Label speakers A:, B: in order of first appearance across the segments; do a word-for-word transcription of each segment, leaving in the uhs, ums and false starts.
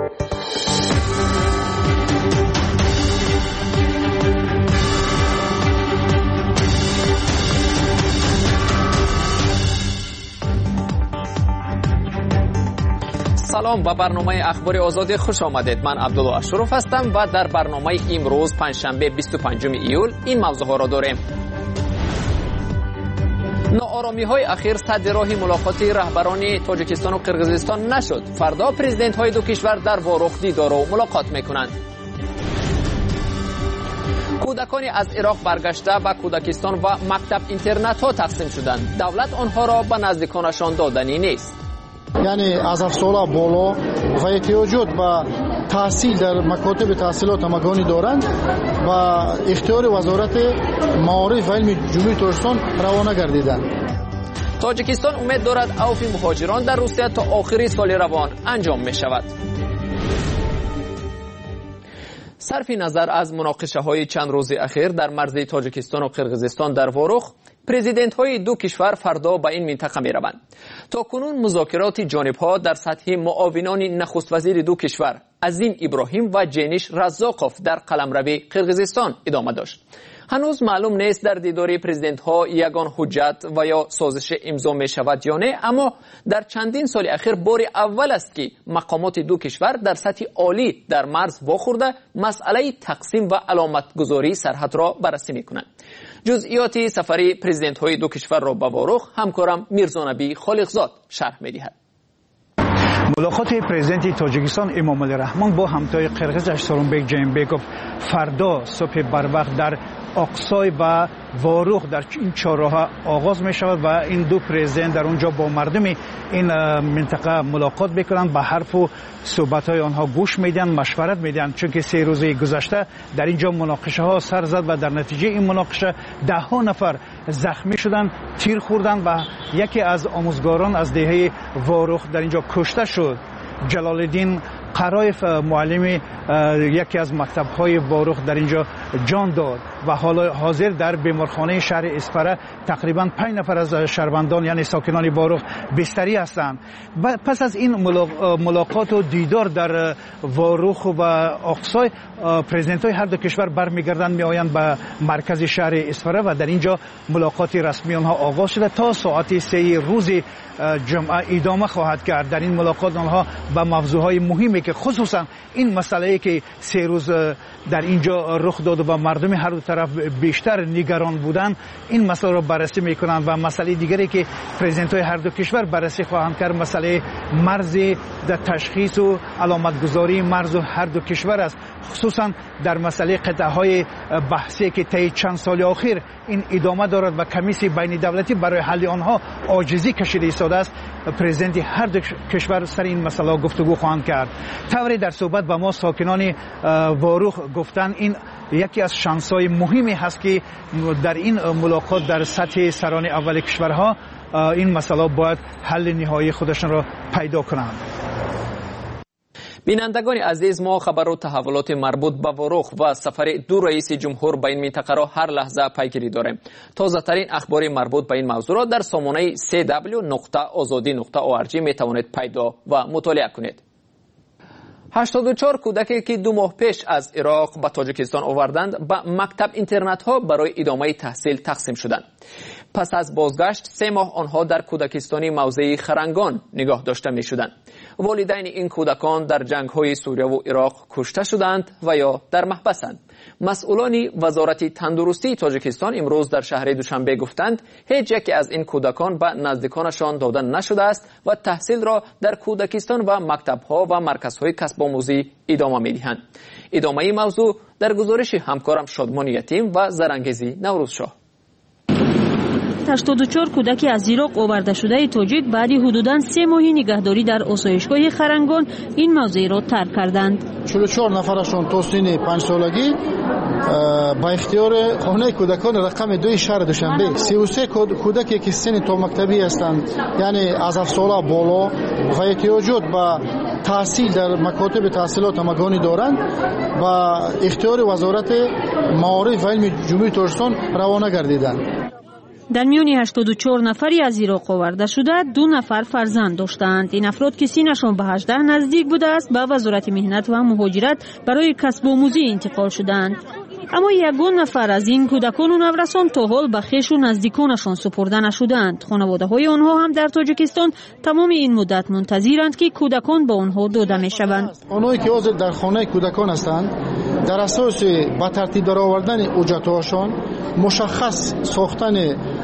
A: سلام و برنامه اخبار آزادی خوش آمدید. من عبدالله اشرف هستم و در برنامه امروز پنجشنبه بیست و پنجم ایول این موضوع ها را داریم. ناآرامی های اخیر سد راه ملاقات رهبران تاجیکستان و قرقیزستان نشد. فردا پرزیدنت های دو کشور در واروخ دیدار و ملاقات میکنند. کودکانی از عراق برگشته به کودکستان و مکتب اینترنت ها تقسیم شدند. دولت آنها را به نزدیکانشان دادنی نیست.
B: یعنی از افسولا بالا و احتیاجات به تحصیل در مکاتب تحصیلات همگانی دارند و اختیار وزارت معارف و علم جمهوری تاجیکستان روانه گردیدند.
A: تاجیکستان امید دارد عفو مهاجران در روسیه تا آخر سال روان انجام می شود. صرف نظر از مناقشه های چند روز اخیر در مرز تاجیکستان و قرقیزستان در واروخ، پرزیدنت های دو کشور فردا به این منطقه می روند. تا کنون مذاکرات جانب ها در سطح معاونان نخست وزیر دو کشور عظیم ابراهیم و جینیش رزاقوف در قلمرو قرقیزستان ادامه داشت. هنوز معلوم نیست در دیدار پرزیدنت ها یگان حجت و یا سازش امضا می شود یا نه، اما در چندین سال اخیر بار اول است که مقامات دو کشور در سطح عالی در مرز واخورده مسئله تقسیم و علامت گذاری سرحد را بررسی می کنند. جزئیات سفری پرزیدنت های دو کشور را به واروخ همکارم میرزا نبی خالقزاد شرح می دهد.
C: ملاقات پرزیدنت تاجیکستان امام علی رحمان با همتای قرقیزش سورونبک جیمبکوف فردا صبح بروقت در آقسای و واروخ در این چهارراه آغاز می شود و این دو پرزیدنت در اونجا با مردم این منطقه ملاقات میکنند، به حرف و صحبت های آنها گوش میدن، مشورت میدن، چون که سه روزه گذشته در اینجا مناقشه ها سر زد و در نتیجه این مناقشه ده ها نفر زخمی شدند، تیر خوردند و یکی از آموزگاران از دهه واروخ در اینجا کشته شد. جلال الدین قرایف معلم یکی از مکتب‌های واروخ در اینجا جان داد و حالا حاضر در بیمارخانه شهر اسپره تقریبا پنج نفر از شهروندان یعنی ساکنان واروخ بستری هستند. پس از این ملاقات و دیدار در واروخ و آقسای، پرزیدنت‌های هر دو کشور برمیگردند میآیند به مرکز شهر اسپره و در اینجا ملاقات رسمی آنها آغاز شده تا ساعت سه روز جمعه ادامه خواهد کرد. در این ملاقات آنها به موضوعهای مهمی که خصوصا این مسئله که سه روز در اینجا رخ داد و مردم هر دو طرف بیشتر نگران بودند این مسئله را بررسی میکنند و مسئله دیگری که پرزیدنت‌های هر دو کشور بررسی خواهند کرد مسئله مرز در تشخیص و علامت گذاری مرز هر دو کشور است، خصوصا در مسئله قطعه‌های بحثی که طی چند سال اخیر این ادامه دارد و کمیسیون بین دولتی برای حل آنها عاجزی کشیده ایستاده است. پرزیدنت هر دو کشور سر این مسئله گفتگو خواهند کرد. طوری در صحبت با ما ساکنان واروخ گفتن این یکی از شانس‌های مهمی هست که در این ملاقات در سطح سران اول کشورها این مسئله باید حل نهایی خودشون را پیدا کنند.
A: بینندگان عزیز، ما خبر و تحولات مربوط به واروخ و سفر دو رئیس جمهور به این منطقه را هر لحظه پیگیری داریم. تازه ترین اخبار مربوط به این موضوع را در سامانه سی دبلیو نقطه آزادی نقطه او ار جی می توانید پیدا و مطالعه کنید. هشتاد و چهار کودکی که دو ماه پیش از عراق به تاجیکستان آوردند به مکتب اینترنت ها برای ادامه تحصیل تقسیم شدند. پس از بازگشت سه ماه آنها در کودکستانی موضع خرنگان نگاه داشته می شدند. والدین این کودکان در جنگ های سوریه و عراق کشته شدند و یا در محبسند. مسئولان وزارت تندرستی تاجیکستان امروز در شهر دوشنبه گفتند هیچ یکی از این کودکان به نزدیکانشان داده نشده است و تحصیل را در کودکستان و مکتب‌ها و مرکزهای کسب آموزی ادامه می‌دهند. ادامه این موضوع در گزارش همکارم شادمان یتیم و زرنگزی نوروزشاه.
D: هشتاد و چهار کودک از عراق آورده شده تاجیک بعد حدوداً سه ماهی نگهداری در آسایشگاه خرنگان این موضع را ترک کردند.
B: چهل و چهار نفرشون تا سن پنج سالگی با اختیار خانه کودکان رقم دوی شهر دوشنبه، سی و سه کودکی که سن تا مکتبی هستند یعنی از هفت ساله بالا و احتیاجات به تحصیل در مکاتب تحصیلات همگانی دارند و اختیار وزارت معارف و علم جمهوری تاجیکستان روانه گردیدند.
D: در میان هشتاد و چهار نفری از عراق آورده شده دو نفر فرزند داشتند. این افراد که سنشان به هجده نزدیک بوده است به وزارت مهنت و مهاجرت برای کسب آموزی انتقال شدند. اما یگان نفر از این کودکان و نورسان تا حال به خویش و نزدیکانشان سپرده نشدند. خانواده های آنها هم در تاجیکستان تمام این مدت منتظرند که کودکان به آنها داده می شوند.
B: آنهایی که حاضر در خانه کودکان هستند در اساس به ترتیب در آوردن اجرت‌هاشان مشخص ساختن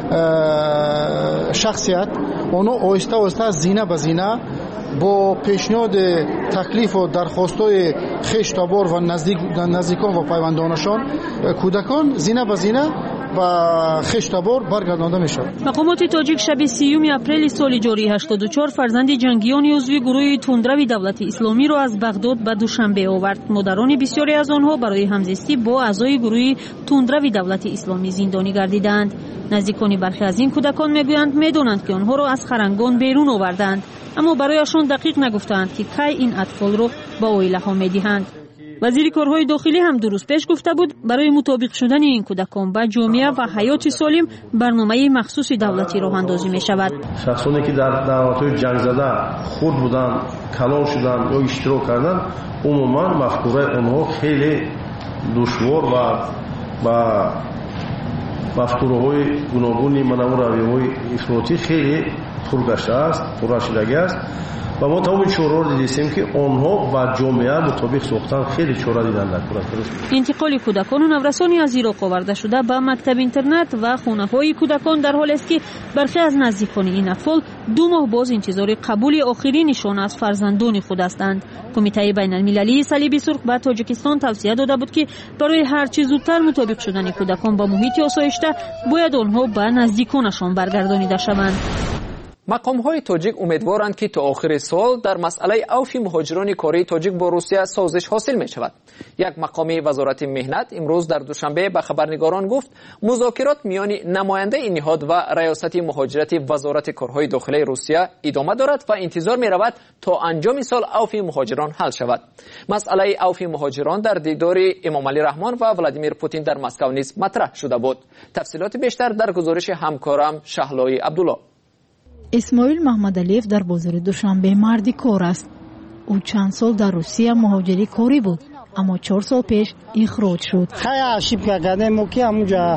B: شخصیت آنها آهسته آهسته زینه به زینه با پیشنهاد تکلیف و درخواست‌های خویش تبار و نزدیک نزدیکان و پیوندانشان کودکان زینه به زینه و خویش تبار برگردانده می‌شود.
D: مقامات تاجیک شب سیوم اپریل سال جاری هشتاد و چهار فرزند جنگیان عضو گروه تندروی دولت اسلامی را از بغداد به دوشنبه آورد. مادران بسیاری از آنها برای همزیستی با اعضای گروه تندروی دولت اسلامی زندانی گردیدند. نزدیکان برخی از این کودکان میگویند میدونند که آنها را از خرنگان بیرون آوردند، اما برایشان دقیق نگفتند که کی این اطفال را به عائله ها میدهند. وزیر کارهای داخلی هم درست پیش گفته بود برای مطابق شدن این کودکان با جامعه و حیات سالم برنامه مخصوص دولتی راه اندازی می شود.
E: شخصانی که در دعوت‌های جنگ زده خود بودند، کلان شدند یا اشتراک کردند، عموما مفکوره آنها خیلی دشوار و با مفکوره‌های گوناگونی منو رویه‌های افراطی خیلی پر گشته است، پر شدگی است. و ما تمام چهار را دیدیم که آنها و جامعه مطابق ساختن خیلی چهار دیدن در کورد.
D: انتقال کودکان و نورسانی از عراق آورده شده به مکتب اینترنت و خانه‌های کودکان در حالی است که برخی از نزدیکان این اطفال دو ماه باز انتظار قبول آخرینشان از فرزندان خود هستند. کمیته بین المللی صلیب سرخ به تاجیکستان توصیه داده بود که برای هر چه زودتر مطابق شدن کودکان با محیط آسایشته باید آنها به نزدیکانشان برگردانیده شوند.
A: مقام‌های تاجیک امیدوارند که تا آخر سال در مسئله عفو مهاجران کاری تاجیک با روسیه سازش حاصل می شود. یک مقامی وزارت مهنت امروز در دوشنبه به خبرنگاران گفت مذاکرات میان نماینده این نهاد و ریاست مهاجرت وزارت کارهای داخلی روسیه ادامه دارد و انتظار می رود تا انجام سال عفو مهاجران حل شود. مسئله عفو مهاجران در دیدار امام علی رحمان و ولادیمیر پوتین در مسکو نیز مطرح شده بود. تفصیلات بیشتر در گزارش همکارم شهلای عبدالله.
F: اسماعیل محمدعلیف در بازار دوشنبه مردی کار است. او چند سال در روسیه مهاجری کاری بود، اما چهار سال پیش اخراج شد.
G: خیلی اشتباه کردیم که همونجا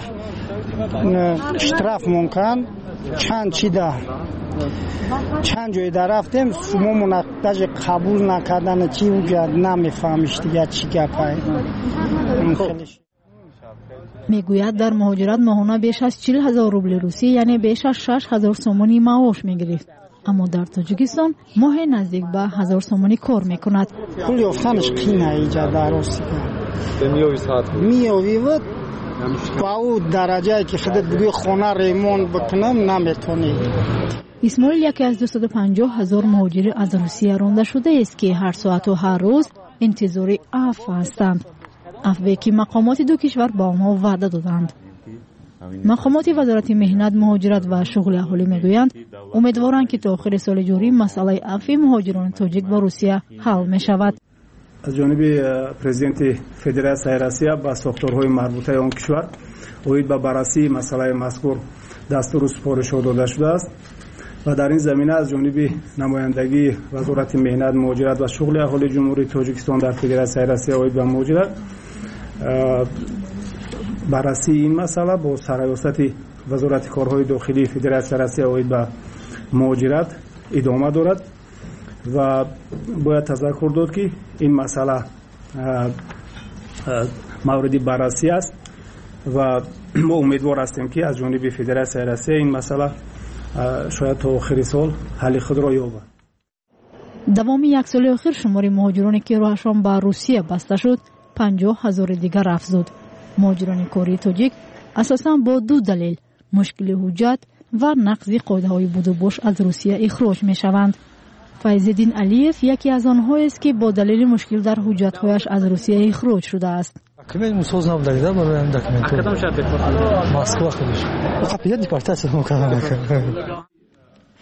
G: اشتراف ممکن چند چیده چند جای در رفتیم شما مناقشه قبول نکردن چی اونجا نمیفهمیش دیگه چی گپه.
F: میگوید در مهاجرت ماهانه بیش از چهل هزار روبل روسی یعنی بیش از شش هزار سومانی معاش میگرفت، اما در تاجیکستان ماه نزدیک به هزار سومانی کار میکند.
G: پول افتنش قینه ایجا در روسیه میوی بود با او درجه که خودت بگوی خونه ریمون بکنم نمیتونی.
F: اسماعیل یکی از دویست و پنجاه هزار مهاجر از روسیه رانده شده است که هر ساعت و هر روز انتظار عفو هستند. عفوی که مقامات دو کشور با آنها وعده دادند. مقامات وزارت مهنت، مهاجرت و شغل اهالی میگویند امیدوارند که تا آخر سال جاری مسئله عفو مهاجران تاجیک با روسیه حل می شود.
H: از جانب پرزیدنت فدراسیون روسیه با ساختارهای مربوطه آن کشور اوید به بررسی مسئله مذکور دستور سپارش داده شده است و در این زمینه از جانب نمایندگی وزارت مهنت، مهاجرت و شغل اهالی جمهوری تاجیکستان در فدراسیون روسیه اوید به مهاجرت بررسی این مسئله با سرریاست وزارت کارهای داخلی فدراسیون روسیه اوید به مهاجرت ادامه دارد و باید تذکر داد که این مسئله موردی بررسی است و ما امیدوار هستیم که از جانب فدراسیون روسیه این مسئله شاید تا آخر سال حل خود را یابد.
F: دوام یک سال اخیر شمار مهاجرانی که راهشان به روسیه بسته شد پنجاه هزار دیگر افزود. مهاجران کاری تاجیک اساساً با دو دلیل مشکل حجت و نقض قاعده‌های بود و باش از روسیه اخراج می‌شوند. فیض‌الدین علیف یکی از آنها است که با دلیل مشکل در حجت‌هایش از روسیه اخراج شده است.
I: Документ мы создал тогда, мы берем документ.
J: А когда он сейчас приехал?
I: Москва, конечно. Я депортация мукана.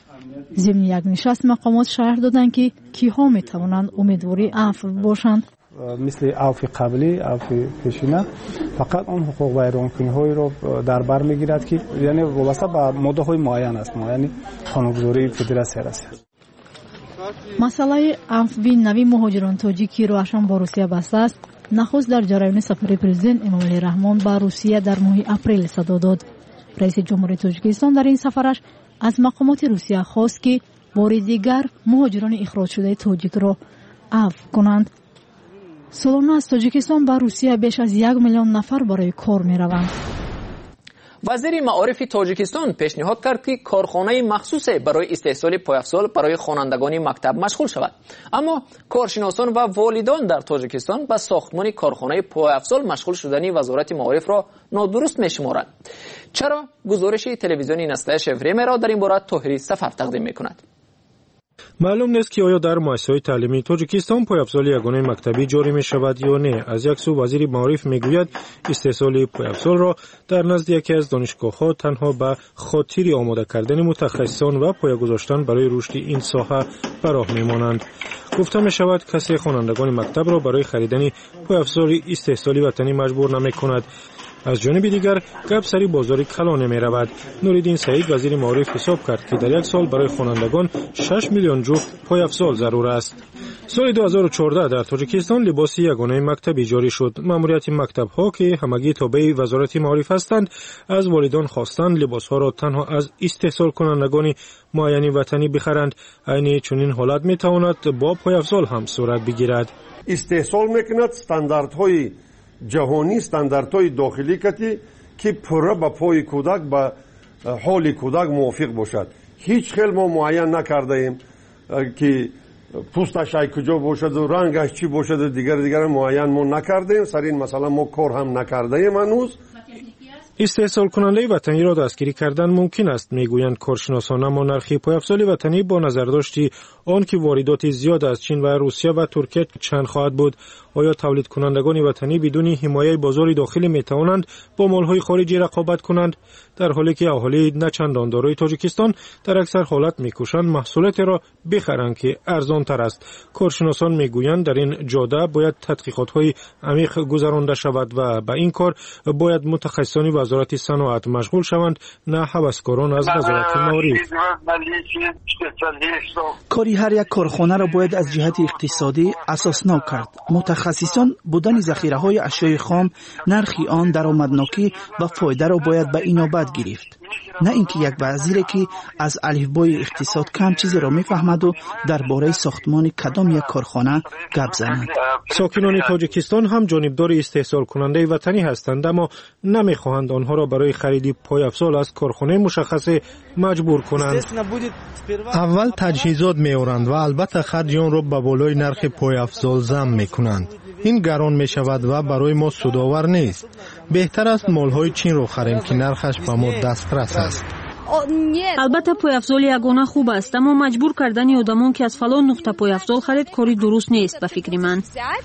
F: ضمن یک نشست مقامات شرح دادند که کیها می توانند امیدواری عفو باشند.
H: مثل عفو قبلی عفو پیشینه فقط اون حقوق ویرانکنی رو در بر میگیرد که یعنی وابسته به ماده های معین است، یعنی قانونگذاری فدراسیون است.
F: مسئله عفوی نوی مهاجران تاجیکی روشن با روسیه بسته است. نخست در جریان سفر پرزیدنت امامعلی رحمان به روسیه در ماه اپریل صدا داد. رئیس جمهوری تاجیکستان در این سفرش از مقامات روسیه خواست که بار دیگر مهاجران اخراج شده تاجیک را عفو کنند. سالانه از تاجیکستان به روسیه بیش از یک میلیون نفر برای کار می روند.
A: وزیر معارف تاجیکستان پیشنهاد کرد که کارخانه مخصوص برای استحصال پایافزال برای خوانندگان مکتب مشغول شود، اما کارشناسان و والدان در تاجیکستان به ساختمان کارخانه پایافزال مشغول شدنی وزارت معارف را نادرست می‌شمارند. چرا؟ گزارش تلویزیونی نسل شفریم را در این باره طاهری سفر تقدیم می‌کند.
J: معلوم نیست که آیا در مؤسسه‌های تعلیمی تاجیکستان پایافزال یگانه مکتبی جاری می شود یا نه. از یک سو وزیر معارف میگوید استحصال پایافزال را در نزد یکی از دانشگاه‌ها تنها به خاطر آماده کردن متخصصان و پایه گذاشتن برای رشد این ساحه فراه میمانند. گفته می شود کسی خوانندگان مکتب را برای خریدن پایافزال استحصالی وطنی مجبور نمی کند. از جانب دیگر گپ سری بازار کلا نمی رود. نوریدین سعید وزیر معارف حساب کرد که در یک سال برای خوانندگان شش میلیون جفت پایافزال ضرور است. سال دو هزار و چهارده در تاجیکستان لباس یگانه مکتبی جاری شد. ماموریت مکتب ها که همگی تابع وزارت معارف هستند از والدان خواستند لباس ها را تنها از استحصال کنندگان معینی وطنی بخرند. عین چنین حالت می تواند با پایافزال هم صورت بگیرد.
E: استحصال میکند استانداردهای جهانی، استانداردهای داخلی کتی که پورا با پای کودک با حال کودک موافق باشد. هیچ خیلی ما معین نکرده ایم که پوستش ای کجا باشد و رنگش چی باشد و دیگر دیگر معین ما نکرده ایم. سر این مثلا ما کار هم نکرده ایم هنوز.
J: استحصال کننده وطنی را دستگیری کردن ممکن است، میگویند کارشناسان، اما نرخ پایافزال وطنی با نظرداشتی آن که واردات زیاد از چین و روسیه و ترکیه چند خواهد بود. آیا تولید کنندگان وطنی بدون حمایت بازار داخلی می توانند با مالهای خارجی رقابت کنند، در حالی که اهالی نه چندان دارای تاجیکستان در اکثر حالت میکوشند محصولات را بخرند که ارزان تر است. کارشناسان میگویند در این جاده باید تحقیقات های عمیق گذرانده شود و به این کار باید متخصصان وزارت صنعت مشغول شوند، نه هوسکاران از وزارت معارف.
K: کاری هر یک کارخانه را باید از جهت اقتصادی اساسناک کرد. متخصصان بودن ذخیره‌های اشیاء خام، نرخی آن، درآمدناکی و فایده را باید به اینابت گرفت، نه اینکه یک وزیری که از الفبای اقتصاد کم چیزی را میفهمد و درباره ساختمان کدام یک کارخانه گپ زند.
J: ساکنان تاجیکستان هم جانبدار استحصال کننده وطنی هستند، اما نمیخواهند آنها را برای خرید پایافزال از کارخانه مشخص مجبور کنند.
L: اول تجهیزات میارند و البته خرج آن را به بالای نرخ پایافزال ضم میکنند. این گران می شود و برای ما سودآور نیست. بهتر است مالهای چین را خریم که نرخش به ما دسترس است.
D: البته پایافزال یگانه خوب است، اما مجبور کردن آدمان که از فلان نقطه پایافزال خرید کاری درست نیست به فکر من.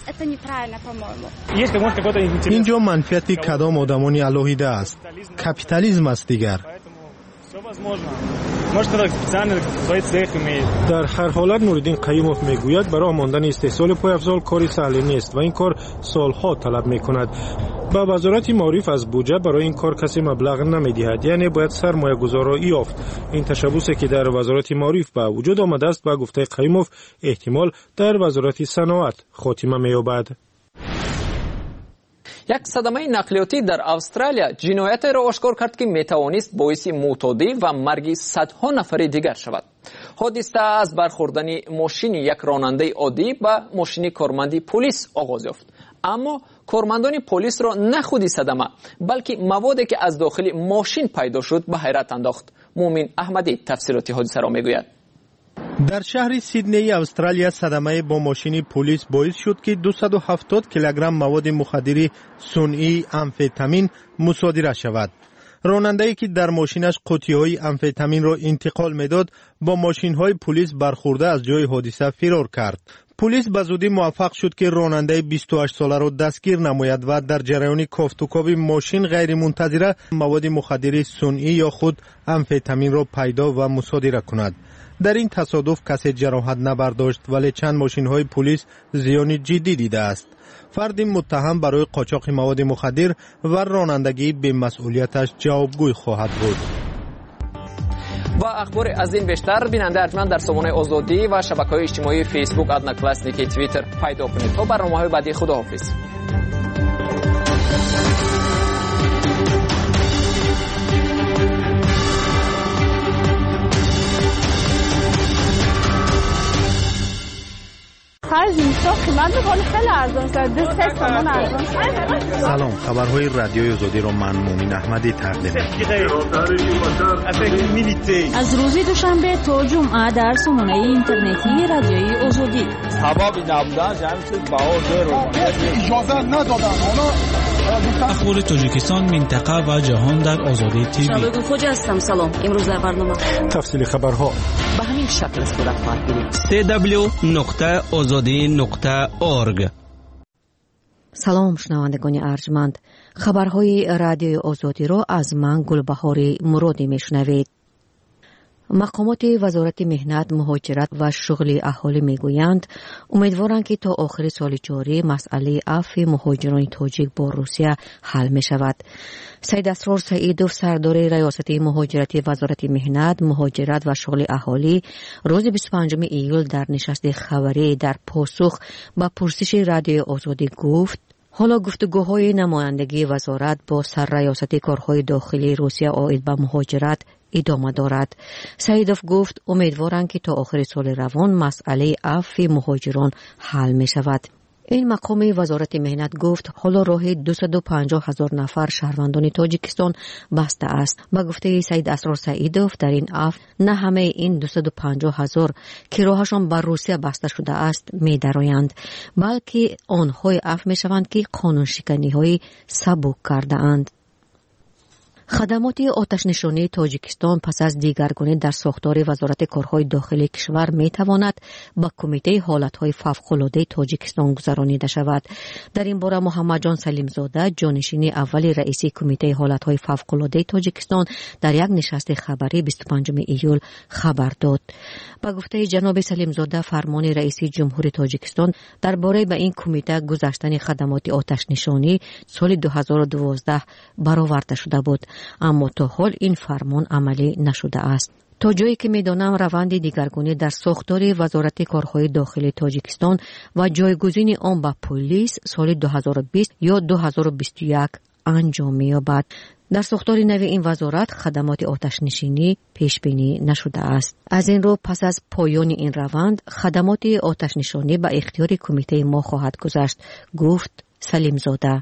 L: اینجا منفیت کدام آدمانی الهیده است. کپیتالیسم است دیگر.
J: در هر حالت نوریدین قیوموف میگوید برای ماندن استحصال پایافزال کاری سهل نیست و این کار سالها طلب میکند. با وزارت معارف از بودجه برای این کار کسی مبلغ نمیدهد، یعنی باید سرمایه گذاری یافت. این تشبوسی که در وزارت معارف به وجود آمده است با گفته قیوموف احتمال در وزارت صنعت خاتمه مییابد.
A: یک صدمه نقلیاتی در استرالیا جنایت را آشکار کرد که میتوانست باعث معتادی و مرگ صدها نفر دیگر شود. حادثه از برخوردن ماشین یک راننده عادی به ماشین کارمند پلیس آغاز یافت، اما کارمندان پلیس را نه خودی صدمه بلکه موادی که از داخل ماشین پیدا شد به حیرت انداخت. مومن احمدی تفصیلات حادثه را میگوید.
L: در شهر سیدنی استرالیا صدمه با ماشین پلیس باعث شد که دویست و هفتاد کیلوگرم مواد مخدر صنعی امفتامین مصادره شود. راننده‌ای که در ماشینش قوطی‌های امفتامین را انتقال می‌داد با ماشین‌های پلیس برخورده از جای حادثه فرار کرد. پلیس به زودی موفق شد که راننده بیست و هشت ساله را دستگیر نماید و در جریان کافتوکاوی ماشین غیر منتظره مواد مخدر صنعی یا خود امفتامین را پیدا و مصادره کند. در این تصادف کسی جراحت نبرداشت، ولی چند ماشین های پلیس زیان جدی دیده است. فرد متهم برای قاچاق مواد مخدر و رانندگی به مسئولیتش جوابگوی خواهد بود.
A: و اخبار از این بیشتر بیننده ارجمند در سامانه آزادی و شبکه‌های اجتماعی فیسبوک، ادناکلاسنیکی، توییتر پیدا کنید. تا برنامه‌های بعدی، خداحافظ.
L: سلام، خبرهای رادیوی آزادی را من مومن احمدی تقدیم می‌کنم.
D: از روز دوشنبه تا جمعه در سامانه اینترنتی رادیوی آزادی.
M: سبب نبودن جمعیت بهار رو اجازه ندادن.
N: اخبار تاجیکستان، منطقه و جهان در آزادی تیوی.
O: شبکه خوجا هستم. سلام. امروز در برنامه
J: تفصیل خبرها
O: به همین شکل صورت خواهد گرفت.
N: سی دبلیو نقطه آزادی نقطه اورگ.
O: سلام شنوندگان ارجمند، خبرهای رادیوی آزادی را از من گلبهار مرادی میشنوید. مقامات وزارت مهنت، مهاجرت و شغل اهالی میگویند امیدوارند که تا آخر سال جاری مسئله عفو مهاجران تاجیک با روسیه حل می شود. سید اسرار سعیدوف، سردار ریاست مهاجرتی وزارت مهنت، مهاجرت و شغل اهالی، روز بیست و پنجم ایول در نشست خبری در پاسخ به پرسش رادیوی آزادی گفت حالا گفتگوهای نمایندگی وزارت با سرریاست کارهای داخلی روسیه عاید به مهاجرت ادامه دارد. سعیدوف گفت امیدوارند که تا آخر سال روان مسئله عفو مهاجران حل می شود. این مقام وزارت مهنت گفت حالا راه دویست و پنجاه هزار نفر شهروندان تاجیکستان بسته است. با گفته سید اسرار سعیدوف در این عفو نه همه این دویست و پنجاه هزار که راهشان بر روسیه بسته شده است می درآیند، بلکه آنهای عفو می شوند که قانون شکنی های سبک کرده اند. خدمات آتش نشانی تاجیکستان پس از دیگرگونی در ساختار وزارت کارهای داخلی کشور می تواند با کمیته حالتهای فوق‌العاده تاجیکستان گذرانیده شود. در این باره محمد جان سلیم زاده، جانشین اول رئیس کمیته حالتهای فوق‌العاده تاجیکستان، در یک نشست خبری بیست و پنجم ایول خبر داد. با گفته جناب سلیم زاده، فرمان رئیس جمهوری تاجیکستان درباره به این کمیته گذاشتن خدمات آتش نشانی سال دو هزار و دوازده برآورده شده بود، اما تا حال این فرمان عملی نشده است. تا جایی که میدانم روند دیگرگونی در ساختار وزارت کارهای داخلی تاجیکستان و جایگزین آن به پلیس سال دو هزار و بیست یا دو هزار و بیست و یک انجام می‌یابد. در ساختار نو این وزارت خدمات آتش نشانی پیش بینی نشده است. از این رو پس از پایان این روند خدمات آتش نشانی به اختیار کمیته ما خواهد گذشت، گفت سلیم زاده.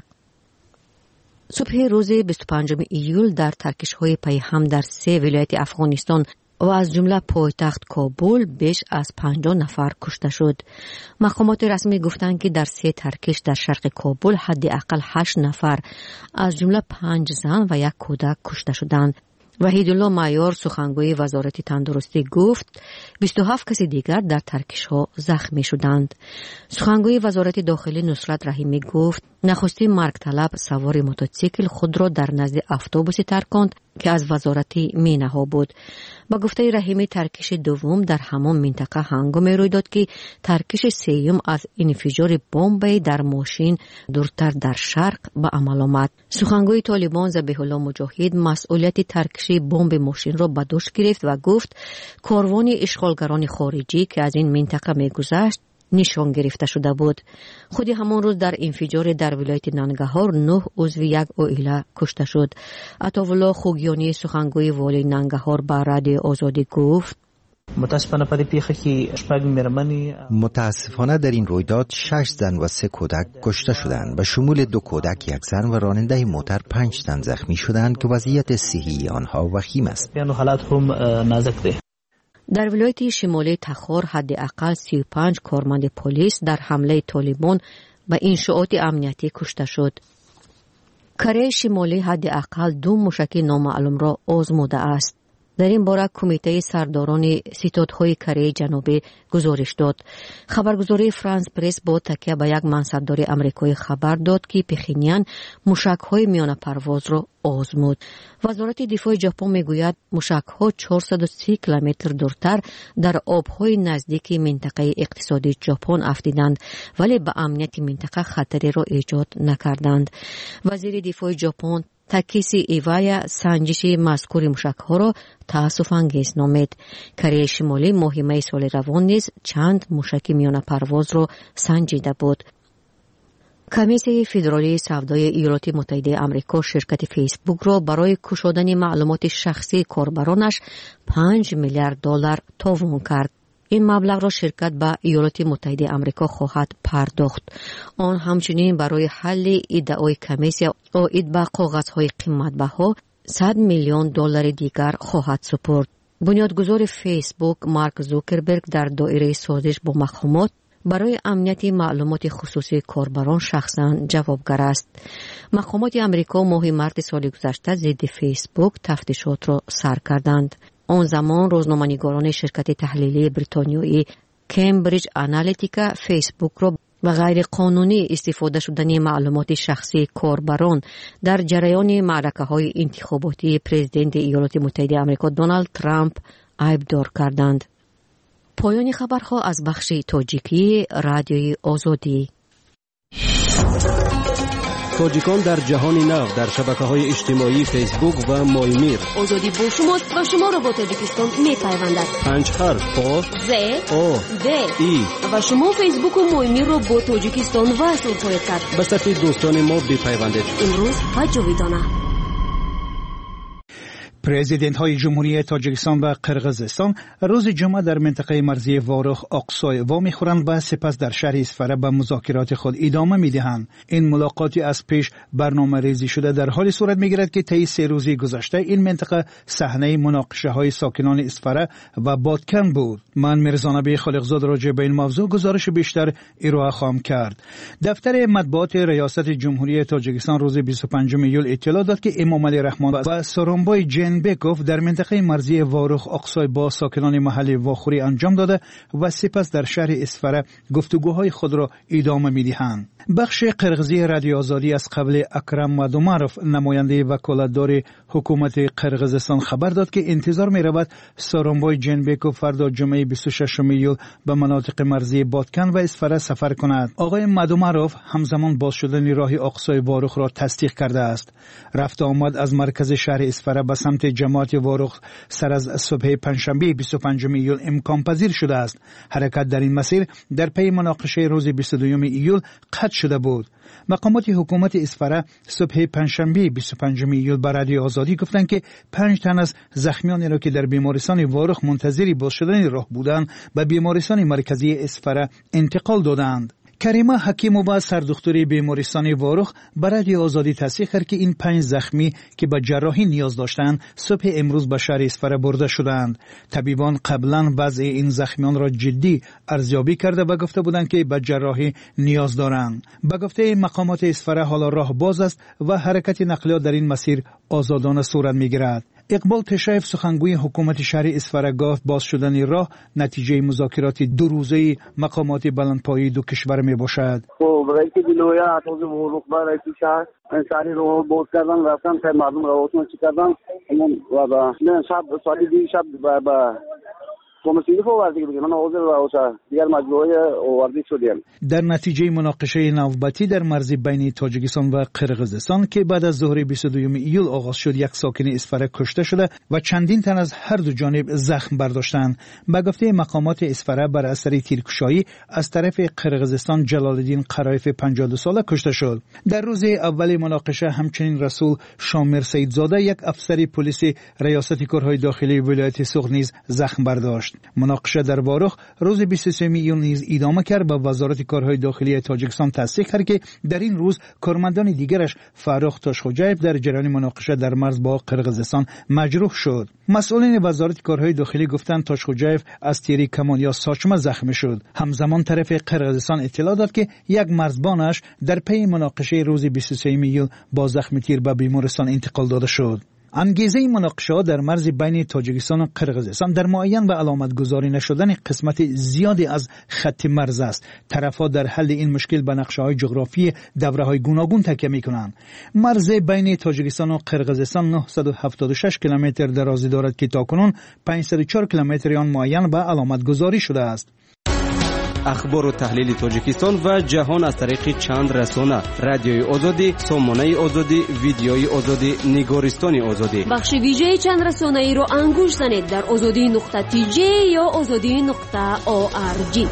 O: صبح روز بیست و پنجم ایول در ترکش‌های پیهم در سه ولایت افغانستان و از جمله پایتخت کابل بیش از پنجاه نفر کشته شد. مقامات رسمی گفتند که در سه ترکش در شرق کابل حداقل هشت نفر از جمله پنج زن و یک کودک کشته شدند. وحیدالله معیار، سخنگوی وزارت تندرستی، گفت بیست و هفت کسی دیگر در ترکش‌ها زخمی شدند. سخنگوی وزارت داخلی نصرت رحیمی گفت نخستین مرگ طلب سوار موتورسیکل خود را در نزد اتوبوسی ترکاند که از وزارتی مینه‌ها بود. با گفته رحیمی ترکش دوم در همان منطقه هنگامی روی داد که ترکش سوم از انفجار بمب در ماشین دورتر در شرق به عمل آمد. سخنگوی طالبان ذبیح الله مجاهد مسئولیت ترکش بمب ماشین را به دوش گرفت و گفت کاروان اشغالگران خارجی که از این منطقه می‌گذشت نشان گرفته شده بود. خودی همان روز در انفجار در ولایت ننگرهار نه عضو یک عائله کشته شد. عطاالله خوگیانی، سخنگوی والی ننگرهار، به رادیو آزادی گفت
P: متاسفانه پر پیخه که شپږ میرمنی
Q: متاسفانه در این رویداد شش زن و سه کودک کشته شدند. به شمول دو کودک، یک زن و راننده موتر پنج تن زخمی شدند که وضعیت صحی آنها وخیم است.
P: یعنی حالت هم نازک ده.
O: در ولایت شمالی تخار حداقل سی و پنج کارمند پلیس در حمله طالبان به انشاءات امنیتی کشته شد. کره شمالی حداقل دو موشک نامعلوم را آزموده است. در این باره کمیته سرداران ستادهای کره جنوبی گزارش داد. خبرگزاری فرانس پرس با تکیه به یک منصبدار آمریکایی خبر داد که پخینیان موشک‌های میان پرواز را آزمود. وزارت دفاع ژاپن میگوید موشک‌ها چهارصد و سی کیلومتر دورتر در آب‌های نزدیک منطقه اقتصادی ژاپن افدیدند ولی به امنیت منطقه خطری را ایجاد نکردند. وزیر دفاع ژاپن تاکیسی ایوایا سنجش مذکور موشک‌ها را تأسف انگیز نامید. کره شمالی ماه سال روان نیز چند موشک میان پرواز را سنجیده بود. کمیسیون فدرالی سودای ایالات متحده آمریکا شرکت فیسبوک را برای گشودن معلومات شخصی کاربرانش پنج میلیارد دلار تاوان کرد. این مبلغ را شرکت به ایالات متحده آمریکا خواهد پرداخت. آن همچنین برای حل ادعای کمیسیون عاید به کاغذهای قیمتبها صد میلیون دلار دیگر خواهد سپرد. بنیادگذار فیسبوک مارک زوکربرگ در دایره سازش با مفاهمات برای امنیت معلومات خصوصی کاربران شخصاً جوابگر است. مقامات آمریکا ماه مارس سال گذشته ضد فیسبوک تفتیشات را سر کردند. آن زمان روزنامه‌نگاران شرکت تحلیلی بریتانیایی کمبریج آنالیتیکا فیسبوک را و غیر قانونی استفاده شدن معلومات شخصی کاربران در جریان معرکه‌های انتخاباتی پرزیدنت ایالات متحده آمریکا دونالد ترامپ عیبدار کردند. پایان خبرها از بخش تاجیکی رادیوی آزادی.
R: تاجیکان در جهان نو در شبکه‌های اجتماعی فیسبوک و مایمیر.
S: آزادی با شماست و شما را با تاجیکستان می‌پیوندد.
R: پنج حرف آ
S: ز
R: آ
S: د
R: ای
S: و شما فیسبوک و مایمیر را با تاجیکستان وصل خواهید کرد.
R: به صفحه دوستان ما بپیوندید.
S: امروز و جاویدانه.
C: پرزیدنت های جمهوری تاجیکستان و قرقیزستان روز جمعه در منطقه مرزی واروخ آقسای وا می‌خورند و سپس در شهر اسفره به مذاکرات خود ادامه می‌دهند. این ملاقاتی از پیش برنامه ریزی شده در حالی صورت می‌گیرد که طی سه روزی گذشته این منطقه صحنه مناقشه های ساکنان اسفره و بادکن بود. من میرزا نبی خالقزاد راجع به این موضوع گزارش بیشتر ارائه خواهم کرد. دفتر مطبوعات ریاست جمهوری تاجیکستان روز بیست و پنجم ایول اطلاع داد که امام علی رحمان و سورونبای جن بیکوف در منطقه مرزی واروخ آقسای با ساکنان محلی واخوری انجام داده و سپس در شهر اسفره گفتگوهای خود را ادامه می‌دهند. بخش قرقیزی رادیو آزادی از قبل اکرم مادوماروف نماینده وکالتدار حکومت قرقیزستان خبر داد که انتظار می‌رود سورونبای جنبیکوف فردا جمعه بیست و ششم ایول به مناطق مرزی بادکن و اسفره سفر کند. آقای مادوماروف همزمان باز شدن راه آقسای واروخ را تصدیق کرده است. رفت آمد از مرکز شهر اسفره به سمت جماعت واروخ سر از صبح پنجشنبه بیست و پنجم ایول امکان پذیر شده است. حرکت در این مسیر در پی مناقشه روز بیست و دوم ایول قطع شده بود. مقامات حکومت اسفره صبح پنجشنبه بیست و پنجم ایول به رادیو آزادی گفتند که پنج تن از زخمیانی را که در بیمارستان واروخ منتظر باز شدن راه بودند به بیمارستان مرکزی اسفره انتقال دادند. کریمه حکیمووا سردختور بیمارستان واروخ به رادیو آزادی تصدیق کرد که این پنج زخمی که به جراحی نیاز داشتند صبح امروز به شهر اسفره برده شدند. طبیبان قبلا وضع این زخمیان را جدی ارزیابی کرده و گفته بودند که به جراحی نیاز دارند. به گفته مقامات اسفره حالا راه باز است و حرکت نقلیات در این مسیر آزادانه صورت می‌گیرد. اقبال تشایف سخنگوی حکومت شهر اسفره گفت باز شدن راه نتیجه مذاکرات دو روزه مقامات بلندپایه دو کشور می باشد.
T: خب رئیس ولایت حوض واروخ و رئیس شهر سری رو باز کردن رفتن تا مردم رواتون چی کردن و با شب سالی دی شب با کمیسیون فوردی بگیم من حاضر و دیگر مجموعه آوردی شدیم.
C: در نتیجه مناقشه نوبتی در مرز بین تاجیکستان و قرقیزستان که بعد از ظهر بیست و دوم ایول آغاز شد یک ساکن اسفره کشته شده و چندین تن از هر دو جانب زخم برداشتند. به گفته مقامات اسفره بر اثر تیرکشایی از طرف قرقیزستان جلالالدین قرایف پنجاه و دو ساله کشته شد. در روز اول مناقشه همچنین رسول شامر سیدزاده یک افسر پلیس ریاست کارهای داخلی ولایت سوغد نیز زخم برداشت. مناقشه در واروخ روز بیست و سوم ایول نیز ادامه کرد و وزارت کارهای داخلی تاجیکستان تصدیق کرد که در این روز کارمندان دیگرش فرخ تاشخوجایف در جریان مناقشه در مرز با قرقیزستان مجروح شد. مسئولین وزارت کارهای داخلی گفتند تاشخوجایف از تیر کمان یا ساچمه زخمی شد. همزمان طرف قرقیزستان اطلاع داد که یک مرزبانش در پی مناقشه روز بیست و سوم ایول با زخم تیر به بیمارستان انتقال داده شد. انگیزه مناقشه در مرز بین تاجیکستان و قرقیزستان در معین و علامت گذاری نشدن قسمت زیادی از خط مرز است. طرفها در حل این مشکل به نقشه‌های جغرافی دوره‌های گوناگون تکیه می‌کنند. مرز بین تاجیکستان و قرقیزستان نهصد و هفتاد و شش کیلومتر درازی دارد که تاکنون پانصد و چهار کیلومتر آن معین به علامت گذاری شده است.
R: اخبار و تحلیل تاجیکستان و جهان از طریق چند رسانه: رادیوی آزادی، سامانه آزادی، ویدیوی آزادی، نگارستان آزادی.
S: بخش ویژه چند رسانه ای را انگوش زنید در آزادی نقطه تی جی یا آزادی نقطه او آر جی.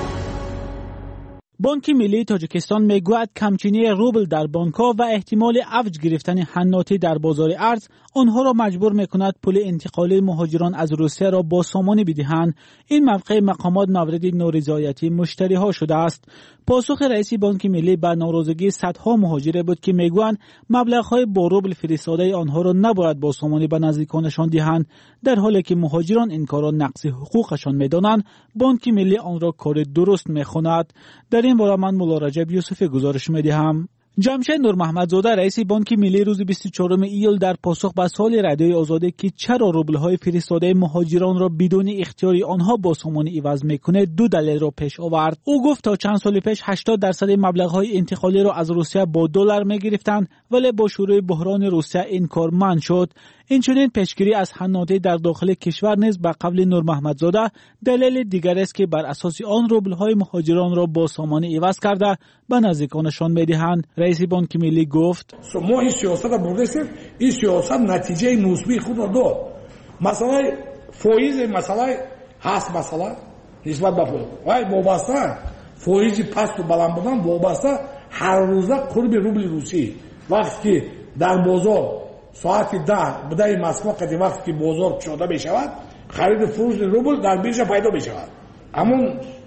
U: بانک ملی تاجیکستان میگوید کمچینی روبل در بانک‌ها و احتمال افزایش گرفتن حناتی در بازار ارز آنها را مجبور می‌کند پول انتقالی مهاجران از روسیه را با سامانی بدهند. این موقع مقامات مورد نارضایتی مشتری‌ها شده است. پاسخ رئیس بانک ملی به ناراضگی صدها مهاجر بود که میگویند مبلغ‌های با روبل فرستاده آنها را نباید با سامانی به نزدیکانشان دهند. در حالی که مهاجران این کار را نقض حقوقشان می‌دانند، بانک ملی آن را کار درست می‌خواند. در این باره من مولا رجب یوسفی گزارش می‌دهم. جمشید نور محمدزاده رئیس بانک ملی روز بیست و چهارم ایول در پاسخ به سوال رادیوی آزادی که چرا روبل‌های فرستاده مهاجران را بدون اختیاری آنها با سامانی عوض می‌کنه دو دلیل را پیش آورد. او گفت تا چند سال پیش هشتاد درصد مبلغ‌های انتقالی را از روسیه با دلار می‌گرفتند، ولی با شروع بحران روسیه این کار منع شد. اینچنین پیشگیری از حناتی در داخل کشور نیز به قول نور محمدزاده دلیل دیگر است که بر اساس آن روبل‌های مهاجران را با سامانی عوض کرده به نزدیکانشان می‌دهند. رئیس بانک ملی گفت:
V: ما این سیاست را بردیم، این سیاست نتیجه مثبت خود را داد. مثلا فایز مثلا هست مثلا نسبت به فایز وای وابسته فایز پست و بلند بودن وابسته هر روزه قرب روبل روسی. وقتی که در بازار ساعت ده بدای مسکو قدی وقتی که بازار شده بشود خرید فروش روبل در بیرژه پیدا بشود، اما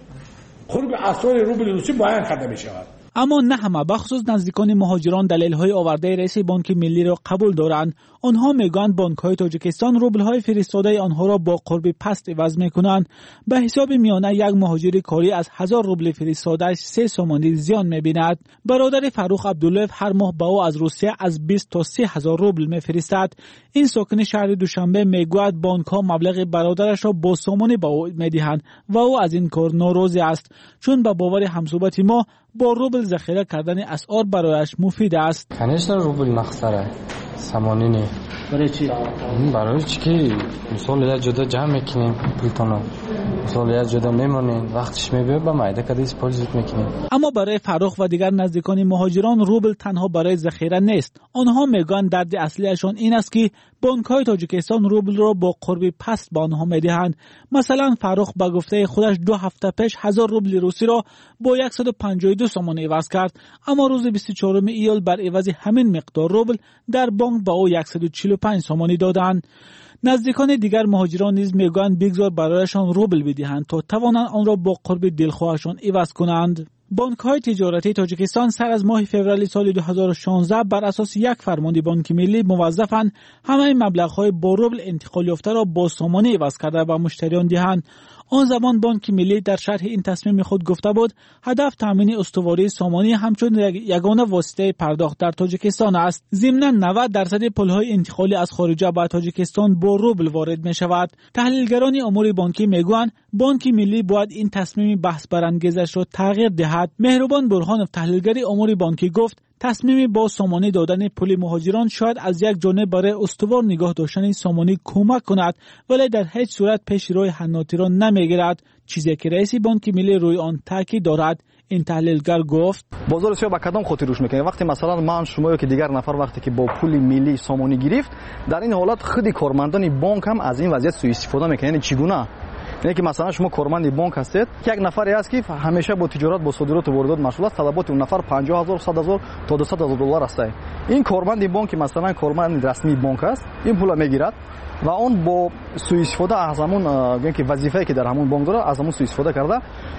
V: قرب اسعار روبل روسی باید خرید بشود.
U: اما نه همه بخصوص نزدیکان مهاجران دلیل‌های آورده رئیس بانک ملی را قبول دارند. آنها میگویند بانک‌های تاجیکستان روبل‌های فرستاده آنها را با قرب پست عوض می‌کنند. به حساب میانه یک مهاجر کاری از هزار روبل فرستاده‌اش سه سامانی زیان می‌بیند. برادر فروخ عبدالله هر ماه به او از روسیه از بیست تا سی هزار روبل می‌فرستد. این ساکن شهر دوشنبه میگوید بانک‌ها مبلغ برادرش را با سامانی به او می‌دهند و او از این کار ناراضی است، چون به باور همصحبت ما با روبل ذخیره کردن اسعار برایش مفید است.
W: کنیشتر روبل مخسره سامانی نه.
U: برای چی؟
W: برای چی که مثال یا جدا جمع میکنیم پولتونو، مثال یا جدا میمونیم وقتش میبه با مایده کدی اسپوزیت میکنیم.
U: اما برای فروخ و دیگر نزدیکان مهاجران روبل تنها برای ذخیره نیست. آنها میگویند درد اصلیشان این است که بانک‌های تاجیکستان روبل را با قرب پست به آنها میدهند. مثلا فروخ به گفته خودش دو هفته پیش هزار روبل روسی را با صد و پنجاه و دو سامان عوض کرد، اما روز بیست و چهارم ایول بر عوض همین مقدار روبل در بانک به او صد و چهل و پنج سامانی دادند. نزدیکان دیگر مهاجران نیز میگویند بگذار برایشان روبل بدهند تا توانند آن را با قرب دلخواهشان عوض کنند. بانک‌های تجارتی تاجیکستان سر از ماه فوریه سال دو هزار و شانزده بر اساس یک فرمان بانک ملی موظفند همه مبلغ‌های با روبل انتقال یافته را با سامانی عوض کرده به مشتریان دهند. آن زمان بانک ملی در شرح این تصمیم خود گفته بود هدف تامین استواری سامانی همچون یگانه واسطه پرداخت در تاجیکستان است. ضمناً نود درصد پول‌های انتقالی از خارجه به تاجیکستان با روبل وارد می شود. تحلیلگران امور بانکی میگویند بانک ملی باید این تصمیم بحث برانگیزش را تغییر دهد. مهربان برهانوف تحلیلگر امور بانکی گفت تصمیم با سامانی دادن پول مهاجران شاید از یک جانب برای استوار نگاه داشتن سامانی کمک کند، ولی در هیچ صورت پیش روی حناتی را نمیگیرد، چیزی که رئیس بانک ملی روی آن تاکید دارد. این تحلیلگر گفت
X: بازار سیاه با کدام خاطر روش میکنه؟ وقتی مثلا من شما که دیگر نفر وقتی که با پول ملی سامانی گرفت، در این حالت خود کارمندان بانک هم از این وضعیت سوء استفاده میکنن. یعنی چگونه؟ یعنی که مثلا شما کارمند بانک هستید، یک نفری است که همیشه با تجارت با صادرات و واردات مشغول است، طلبات اون نفر پنجاه هزار صد هزار تا دویست هزار دلار است. این کارمند بانک مثلا کارمند رسمی بانک است، این پول میگیرد و اون با سوء استفاده از همون یعنی که وظیفه‌ای که در همون بانک داره از همون سوء استفاده کرده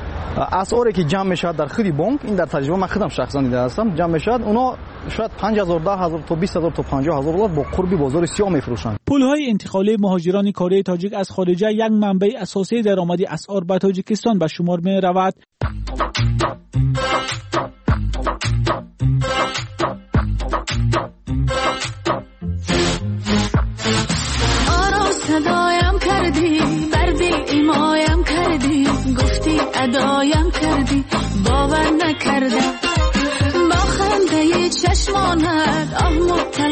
X: اسعاری که جمع میشه در خود بانک، این در تجربه من خودم شخصا دیده هستم، جمع میشه اونا شاید پنج هزار ده هزار تا بیست هزار تا پنجاه هزار دلار با قرب بازار سیاه میفروشند.
U: پول‌های انتقالی مهاجران کره تاجیک از خارجه یک منبع اساسی درآمدی اسعار به تاجیکستان به شمار می رود.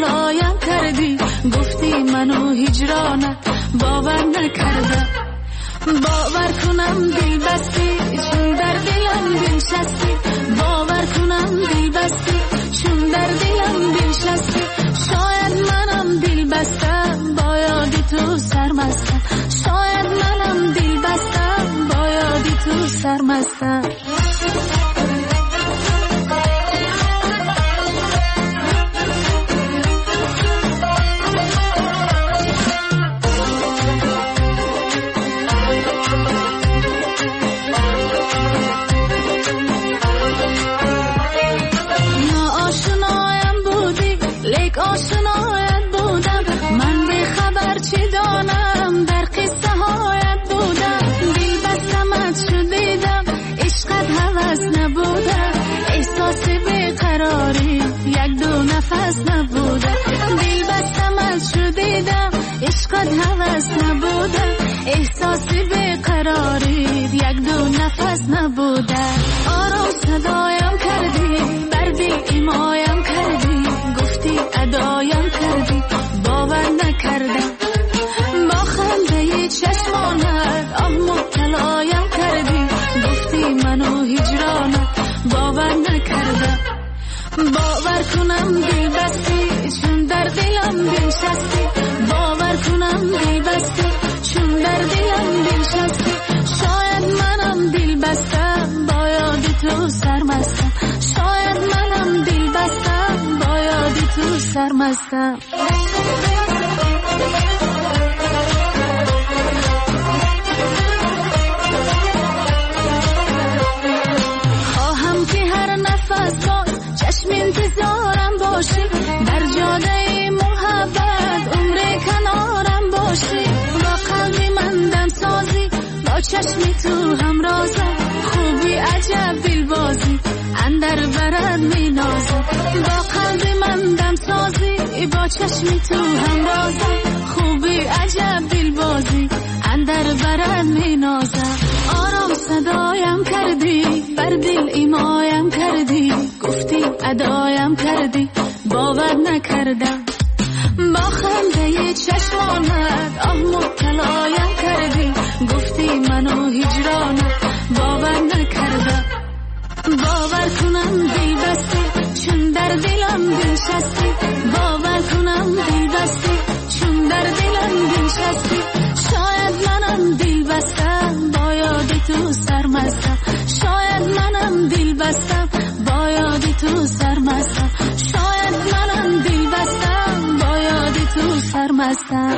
B: مبتلایم کردی، گفتی منو هجرانت باور نکردم. باور کنم دل بستی چون در دلم بنشستی، باور کنم دل بستی چون در دلم بنشستی. شاید منم دل بستم با یاد تو سرمستم، شاید منم دل بستم با یاد تو سرمستم. آشنایت بودم من به خبر چی دانم، در قصه هایت بودم دل بستمت شدیدم، عشقت هوس نبودم، احساس بیقراری یک دو نفس نبودم. دل بستمت شدیدم عشقت هوس نبودم، احساس بیقراری یک دو نفس نبودم. آرام صدایم کردی بر دل ایمایم کردی، گفتی ادایم کردی باور نکردم. با خنده چشمانت آه مبتلایم کردی، گفتی منو هجرانت باور نکردم. باور کنم دل بستی چون در دلم بنشستی، باور کنم دل بستی چون در دلم بنشستی. شاید منم دل بستم با یاد تو سرمستم، شاید منم دل بستم با یاد تو سرمستم. خواهم که هر نفس باز چشم انتظارم باشی، در جاده محبت عمر کنارم باشی. با قلبی من دم سازی با چشمی تو هم رازم، خوبی عجب دلبازی اندر برد می نازم. با قلبی من دم سازی با چشمی تو هم رازم، خوبی عجب دلبازی اندر برد می نازم. آرام صدایم کردی بر دل ایمایم کردی، گفتی ادایم کردی باور نکردم. با خنده چشمانت آه مبتلایم کردی، گفتی منو هجرانت باور نکردم. باور کنم دل بستی چون در دلم بنشستی، باور کنم دل بستی چون در دلم بنشستی. شاید منم دل بستم با یاد تو سرمستم، شاید منم دل بستم با یاد تو سرمستم، شاید منم دل بستم با یاد تو سرمستم.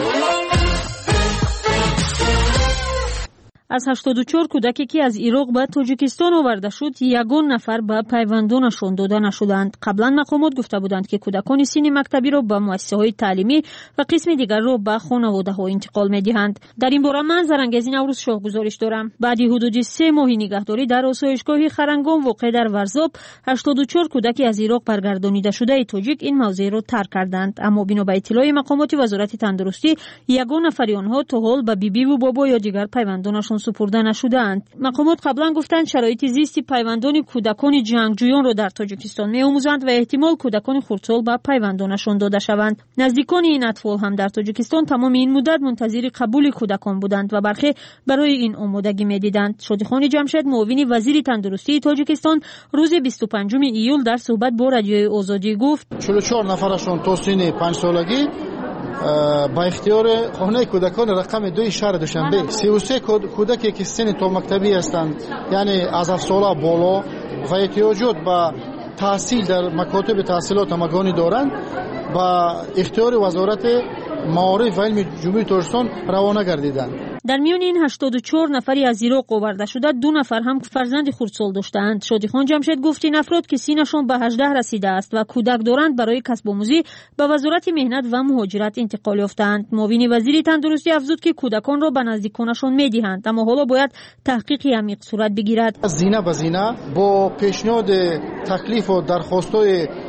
D: از هشتاد و چهار کودکی که از عراق به تاجیکستان آورده شد، یگان نفر به پیوندانشان داده نشدند. قبلا مقامات گفته بودند که کودکان سین مکتبی را به مؤسسه‌های تعلیمی و قسم دیگر را به خانواده‌ها انتقال می‌دهند. در این باره من زرنگزی نوروز شاه گزارش دارم. بعد حدود سه ماهی نگهداری در آسایشگاه خرنگام واقع در ورزاب، هشتاد و چهار کودکی از عراق برگردانیده شده تاجیک این موضع را ترک کردند. اما بنا به اطلاع مقامات وزارت تندرستی، یگان نفر آنها تا حال به بیبی و بابا یا دیگر پیوندانشان سپرده نشدند. مقامات قبلا گفتند شرایط زیستی پیوندان کودکان جنگجویان را در تاجیکستان می‌آموزند و احتمال کودکان خردسال به پیوندانشان داده شوند. نزدیکان این اطفال هم در تاجیکستان تمام این مدت منتظر قبول کودکان بودند و برخی برای این آمادگی می‌دیدند. شادیخان جمشید، معاون وزیر تندرستی تاجیکستان، روز بیست و پنجم ایول در صحبت با رادیوی آزادی گفت
G: چهل و چهار نفرشون تا سن پنج سالگی با اختیار خانه کودکان رقم دوی شهر دوشنبه، سی و سه کودکی که سن تا مکتبی هستند، یعنی از هفت ساله بالا و احتیاجات به تحصیل در مکاتب تحصیلات همگانی دارند، با اختیار وزارت معارف و علم جمهوری تاجیکستان روانه گردیدند.
D: در میان این هشتاد و چهار نفری از عراق آورده شده، دو نفر هم فرزند خردسال داشتند. شادیخان جمشید گفت این افراد که سینشان به هجده رسیده است و کودک دارند برای کسب آموزی به وزارت مهنت و مهاجرت انتقال یافتند. معاون وزیر تندرستی افزود که کودکان را به نزدیکانشان میدهند، اما حالا باید تحقیق عمیق صورت بگیرد.
G: زینه به زینه با پیشنهاد تکلیف و درخواست‌های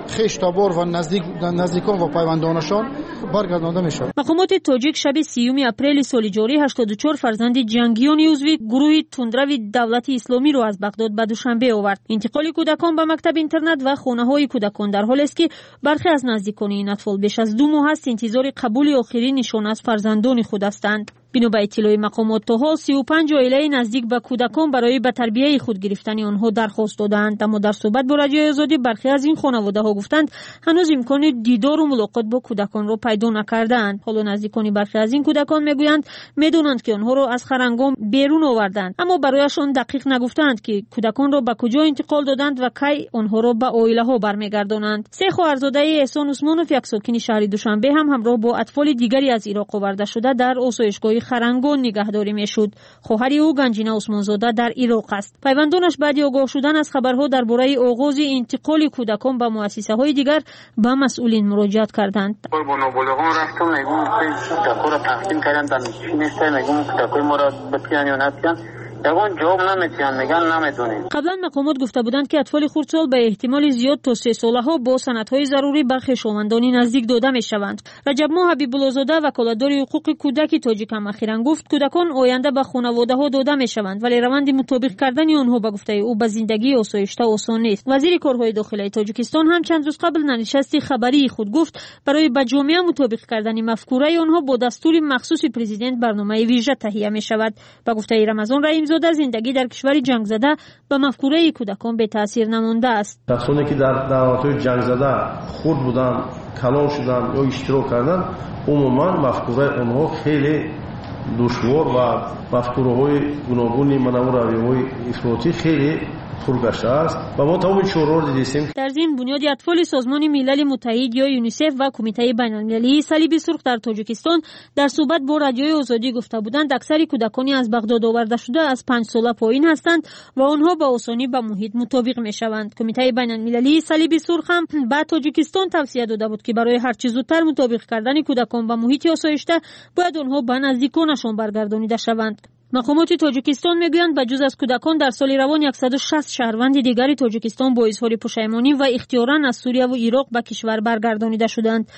G: خیشتابار و نزدیک نزدیکان و پیوندانشان برگردانده میشد.
D: مقامات تاجیک شب سیوم اپریل سال جاری هشتاد و چهار فرزند جنگیان عضوی گروه تندروی دولت اسلامی را از بغداد به دوشنبه آورد. انتقال کودکان به مکتب اینترنت و خانه‌های کودکان در حالی است که برخی از نزدیکان این اطفال بیش از دو ماه است انتظار قبول آخرین نشان از فرزندان خود هستند. بنا به اطلاع مقامات تا حال سی و پنج عائله نزدیک به کودکان برای به تربیت خود گرفتن آنها درخواست دادند، اما در صحبت با رادیوی آزادی برخی از این خانواده‌ها گفتند هنوز امکان دیدار و ملاقات با کودکان را پیدا نکردند. حالا نزدیکان برخی از این کودکان میگویند میدونند که آنها را از خرنگام بیرون آوردند، اما برایشان دقیق نگفتند که کودکان را به کجا انتقال دادند و کی آنها را به عائله‌ها برمیگردانند. سه خواهرزاده احسان عثمانوف یک ساکن شهر دوشنبه هم همراه با اطفال دیگری از عراق آورده شده در آسایشگاه خرنگان نگهداری میشد. خواهر او گنجینه عثمانزاده در عراق است. پیوندانش بعد آگاه شدن از خبرها درباره آغاز انتقال کودکان به مؤسسه‌های دیگر به مسئولین مراجعت کردند.
E: با نابالغان رفتم میگم کودکان را تقسیم کردن چی نیست، میگم کودکای ما را بپیان یا نپیان، یگان جواب نمیتونن، میگن نمیدونیم.
D: قبلا مقامات گفته بودند که اطفال خردسال به احتمال زیاد تا سه ساله ها با سندهای ضروری برخی شومندانی نزدیک داده میشوند. رجب ماه حبیب الله زاده وکالتدار حقوق کودک تاجیک هم اخیراً گفت کودکان آینده به خانواده ها داده میشوند، ولی روند مطابق کردن آنها به گفته او به زندگی آسایشته آسان نیست. وزیر کارهای داخلی تاجیکستان هم چند روز قبل نشست خبری خود گفت برای به جامعه مطابق کردن مفکوره آنها با دستور مخصوص پرزیدنت برنامه ویژه تهیه میشود. به گفته رمضان رحیم زاده زندگی در کشور جنگ زده به مفکوره کودکان به تاثیر نمانده است.
F: کسانی که در دولت‌های جنگ زده خود بودن، کلان شدن یا اشتراک کردن، عموما مفکوره آنها خیلی دشوار و مفکوره‌های گوناگون منوروی‌های افراطی خیلی پرگشته است و ما تمام چهار رو دیدیم.
D: در ضمن بنیاد اطفال سازمان ملل متحد یا یونیسف و کمیته بین‌المللی صلیب سرخ در تاجیکستان در صحبت با رادیوی آزادی گفته بودند اکثر کودکانی از بغداد آورده شده از پنج ساله پایین هستند و آنها با آسانی به محیط مطابق میشوند. کمیته بین‌المللی صلیب سرخ هم به تاجیکستان توصیه داده بود که برای هر چه زودتر مطابق کردن کودکان به محیط آسایشته باید آنها به نزدیکانشان برگردانیده شوند. مقامات تاجیکستان میگویند بجز از کودکان در سال روان صد و شصت شهروند دیگری تاجیکستان با اظهار پشیمانی و اختیاراً از سوریه و عراق به کشور برگردانیده شدند.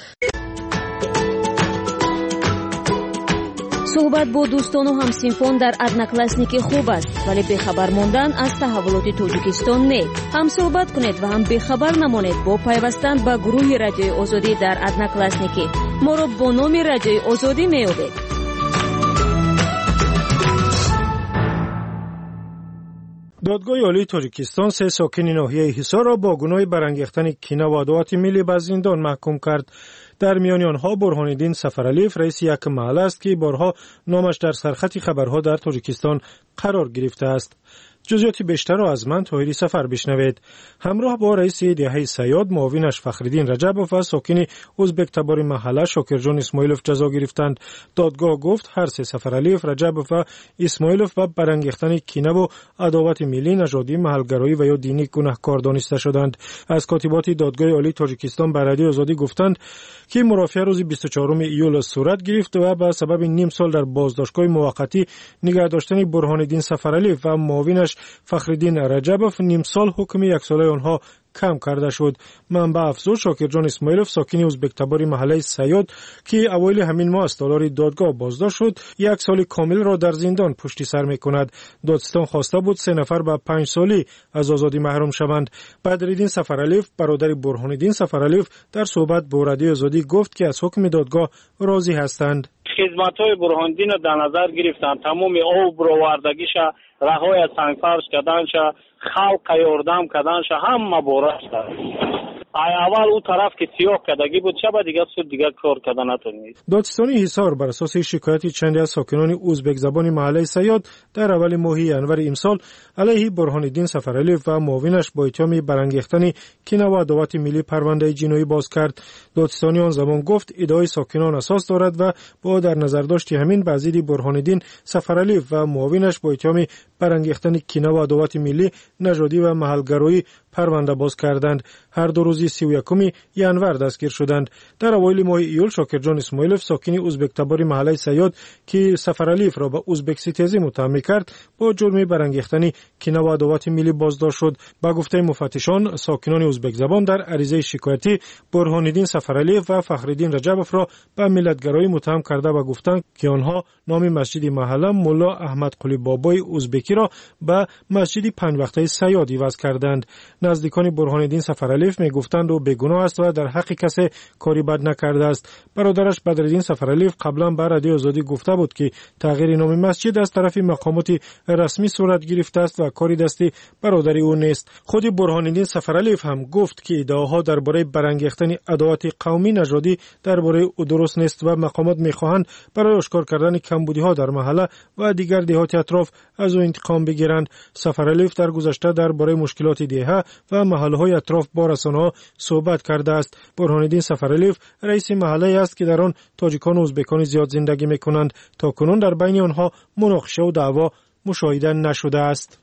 S: صحبت با دوستان و همسنفان در ادناکلاسنیک خوب است، ولی بخبر ماندن از تحولات تاجیکستان نه. هم صحبت کنید و هم بخبر نمانید با پیوستن به گروه رادیوی آزادی در ادناکلاسنیک. ما را با نام رادیوی آزادی میابید.
J: دادگاه عالی تاجیکستان سه ساکن ناحیه حصار را با گناه برانگیختن کینه و عداوت ملی به زندان محکوم کرد. در میان آنها برهان‌الدین سفرعلیف رئیس یک محله است که بارها نامش در سرخط خبرها در تاجیکستان قرار گرفته است. جزئیات بیشتر را از من طاهری سفر بشنوید. همراه با رئیس دهه سیاد معاونش فخرالدین رجبوف و ساکن ازبک تبار محله شاکرجان اسماعیلوف جزا گرفتند. دادگاه گفت هر سه سفرعلیف، رجبوف و اسماعیلوف به برانگیختن کینه و عداوت ملی، نژادی، محلگرایی و یا دینی گناهکار دانسته شدند. از کاتبات دادگاه عالی تاجیکستان به رادیو آزادی گفتند که مرافعه روز بیست و چهارم ایول صورت گرفت و به سبب نیم سال در بازداشتگاه موقتی نگه داشتن برهان‌الدین سفرعلیف و معاونش فخرالدین رجبوف نیم سال حکم یک ساله آنها کم کرده شد. منبع افزود شاکرجان اسماعیلوف ساکن ازبک تبار محله سیاد که اوایل همین ماه از تالار دادگاه بازداشت شد یک سال کامل را در زندان پشت سر می‌کند. دادستان خواسته بود سه نفر به پنج سالی از آزادی محروم شوند. بدرالدین سفرعلیف برادر برهان‌الدین سفرعلیف در صحبت با رادیو آزادی گفت که از حکم دادگاه راضی هستند.
H: خدمت‌های برهان‌الدین را در نظر گرفتن، تمام آب رو وردگیش رهای از سنگفرش کردنش، خلق یاردم کردنش، همه بارش دارد. ای اول او طرف که سیاه کدگی بود شب دیگه سود دیگه کار کردن نتونید.
J: دادستان حصار بر اساس شکایت چندی از ساکنان ازبک زبان محله سیاد در اول ماه ینور امسال علیه برهان‌الدین سفرعلیف و معاونش با اتهام برانگیختن کینه و عداوت ملی پرونده جنایی باز کرد. دادستانی آن زمان گفت ادعای ساکنان اساس دارد و با در نظر داشت همین بازدید برهان‌الدین سفرعلیف و معاونش با اتهام برانگیختن کینه و عداوت ملی، نژادی و محلگرایی پرونده باز کردند. هر دو روز سی و یکم ینور دستگیر شدند. در اوایل ماه ایول شاکرجان اسماعیلوف ساکن ازبک تبار محله سیاد که سفرعلیف را به ازبک سیتیزی متهم می‌کرد با جرم برانگیختن کینه و عداوت ملی بازداشت شد. با گفته مفتشان ساکنان ازبک زبان در عریضه شکایتی برهان‌الدین سفرعلیف و فخرالدین رجبوف را به ملتگرایی متهم کرده و گفتند که آنها نام مسجد محله ملا احمد قلی بابای ازبکی را به مسجد پنج وقته سیاد عوض کردند. نزدیکان برهان‌الدین سفرعلیف میگفتند او بیگناه است و در حق کسی کاری بد نکرده است. برادرش بدرالدین سفرعلیف قبلا به رادیو آزادی گفته بود که تغییر نام مسجد از طرف مقامات رسمی صورت گرفته است و کاری دستی برادری او نیست. خود برهان‌الدین سفرعلیف هم گفت که ادعاها درباره برانگیختن عداوت قومی نژادی درباره او درست نیست و مقامات میخواهند برای آشکار کردن کمبودی‌ها در محله و دیگر دهات اطراف از او انتقام بگیرند. سفرعلیف در گذشته درباره مشکلات دهه و محله‌های اطراف با رسانه‌ها صحبت کرده است. برهان‌الدین سفرعلیف رئیس محله است که در آن تاجیکان و ازبکان زیاد زندگی می‌کنند. تا کنون در بین آنها مناقشه و دعوا مشاهده نشده است.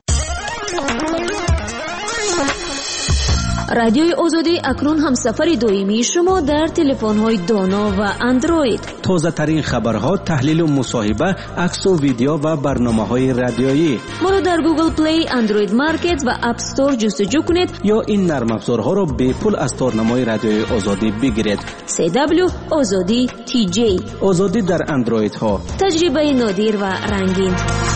S: رادیوی آزادی اکنون همسفر دائمی شما در تلفن‌های دانا و اندروید.
A: تازه ترین خبرها، تحلیل و مصاحبه، عکس و ویدیو و برنامه‌های رادیویی.
S: ما را در گوگل پلی، اندروید مارکت و اپ استور جستجو کنید
A: یا این نرم افزارها را به پول از تارنمای رادیوی آزادی بگیرید.
S: سی دبلیو آزادی تی جی.
A: آزادی در اندروید ها.
S: تجربه نادر و رنگین.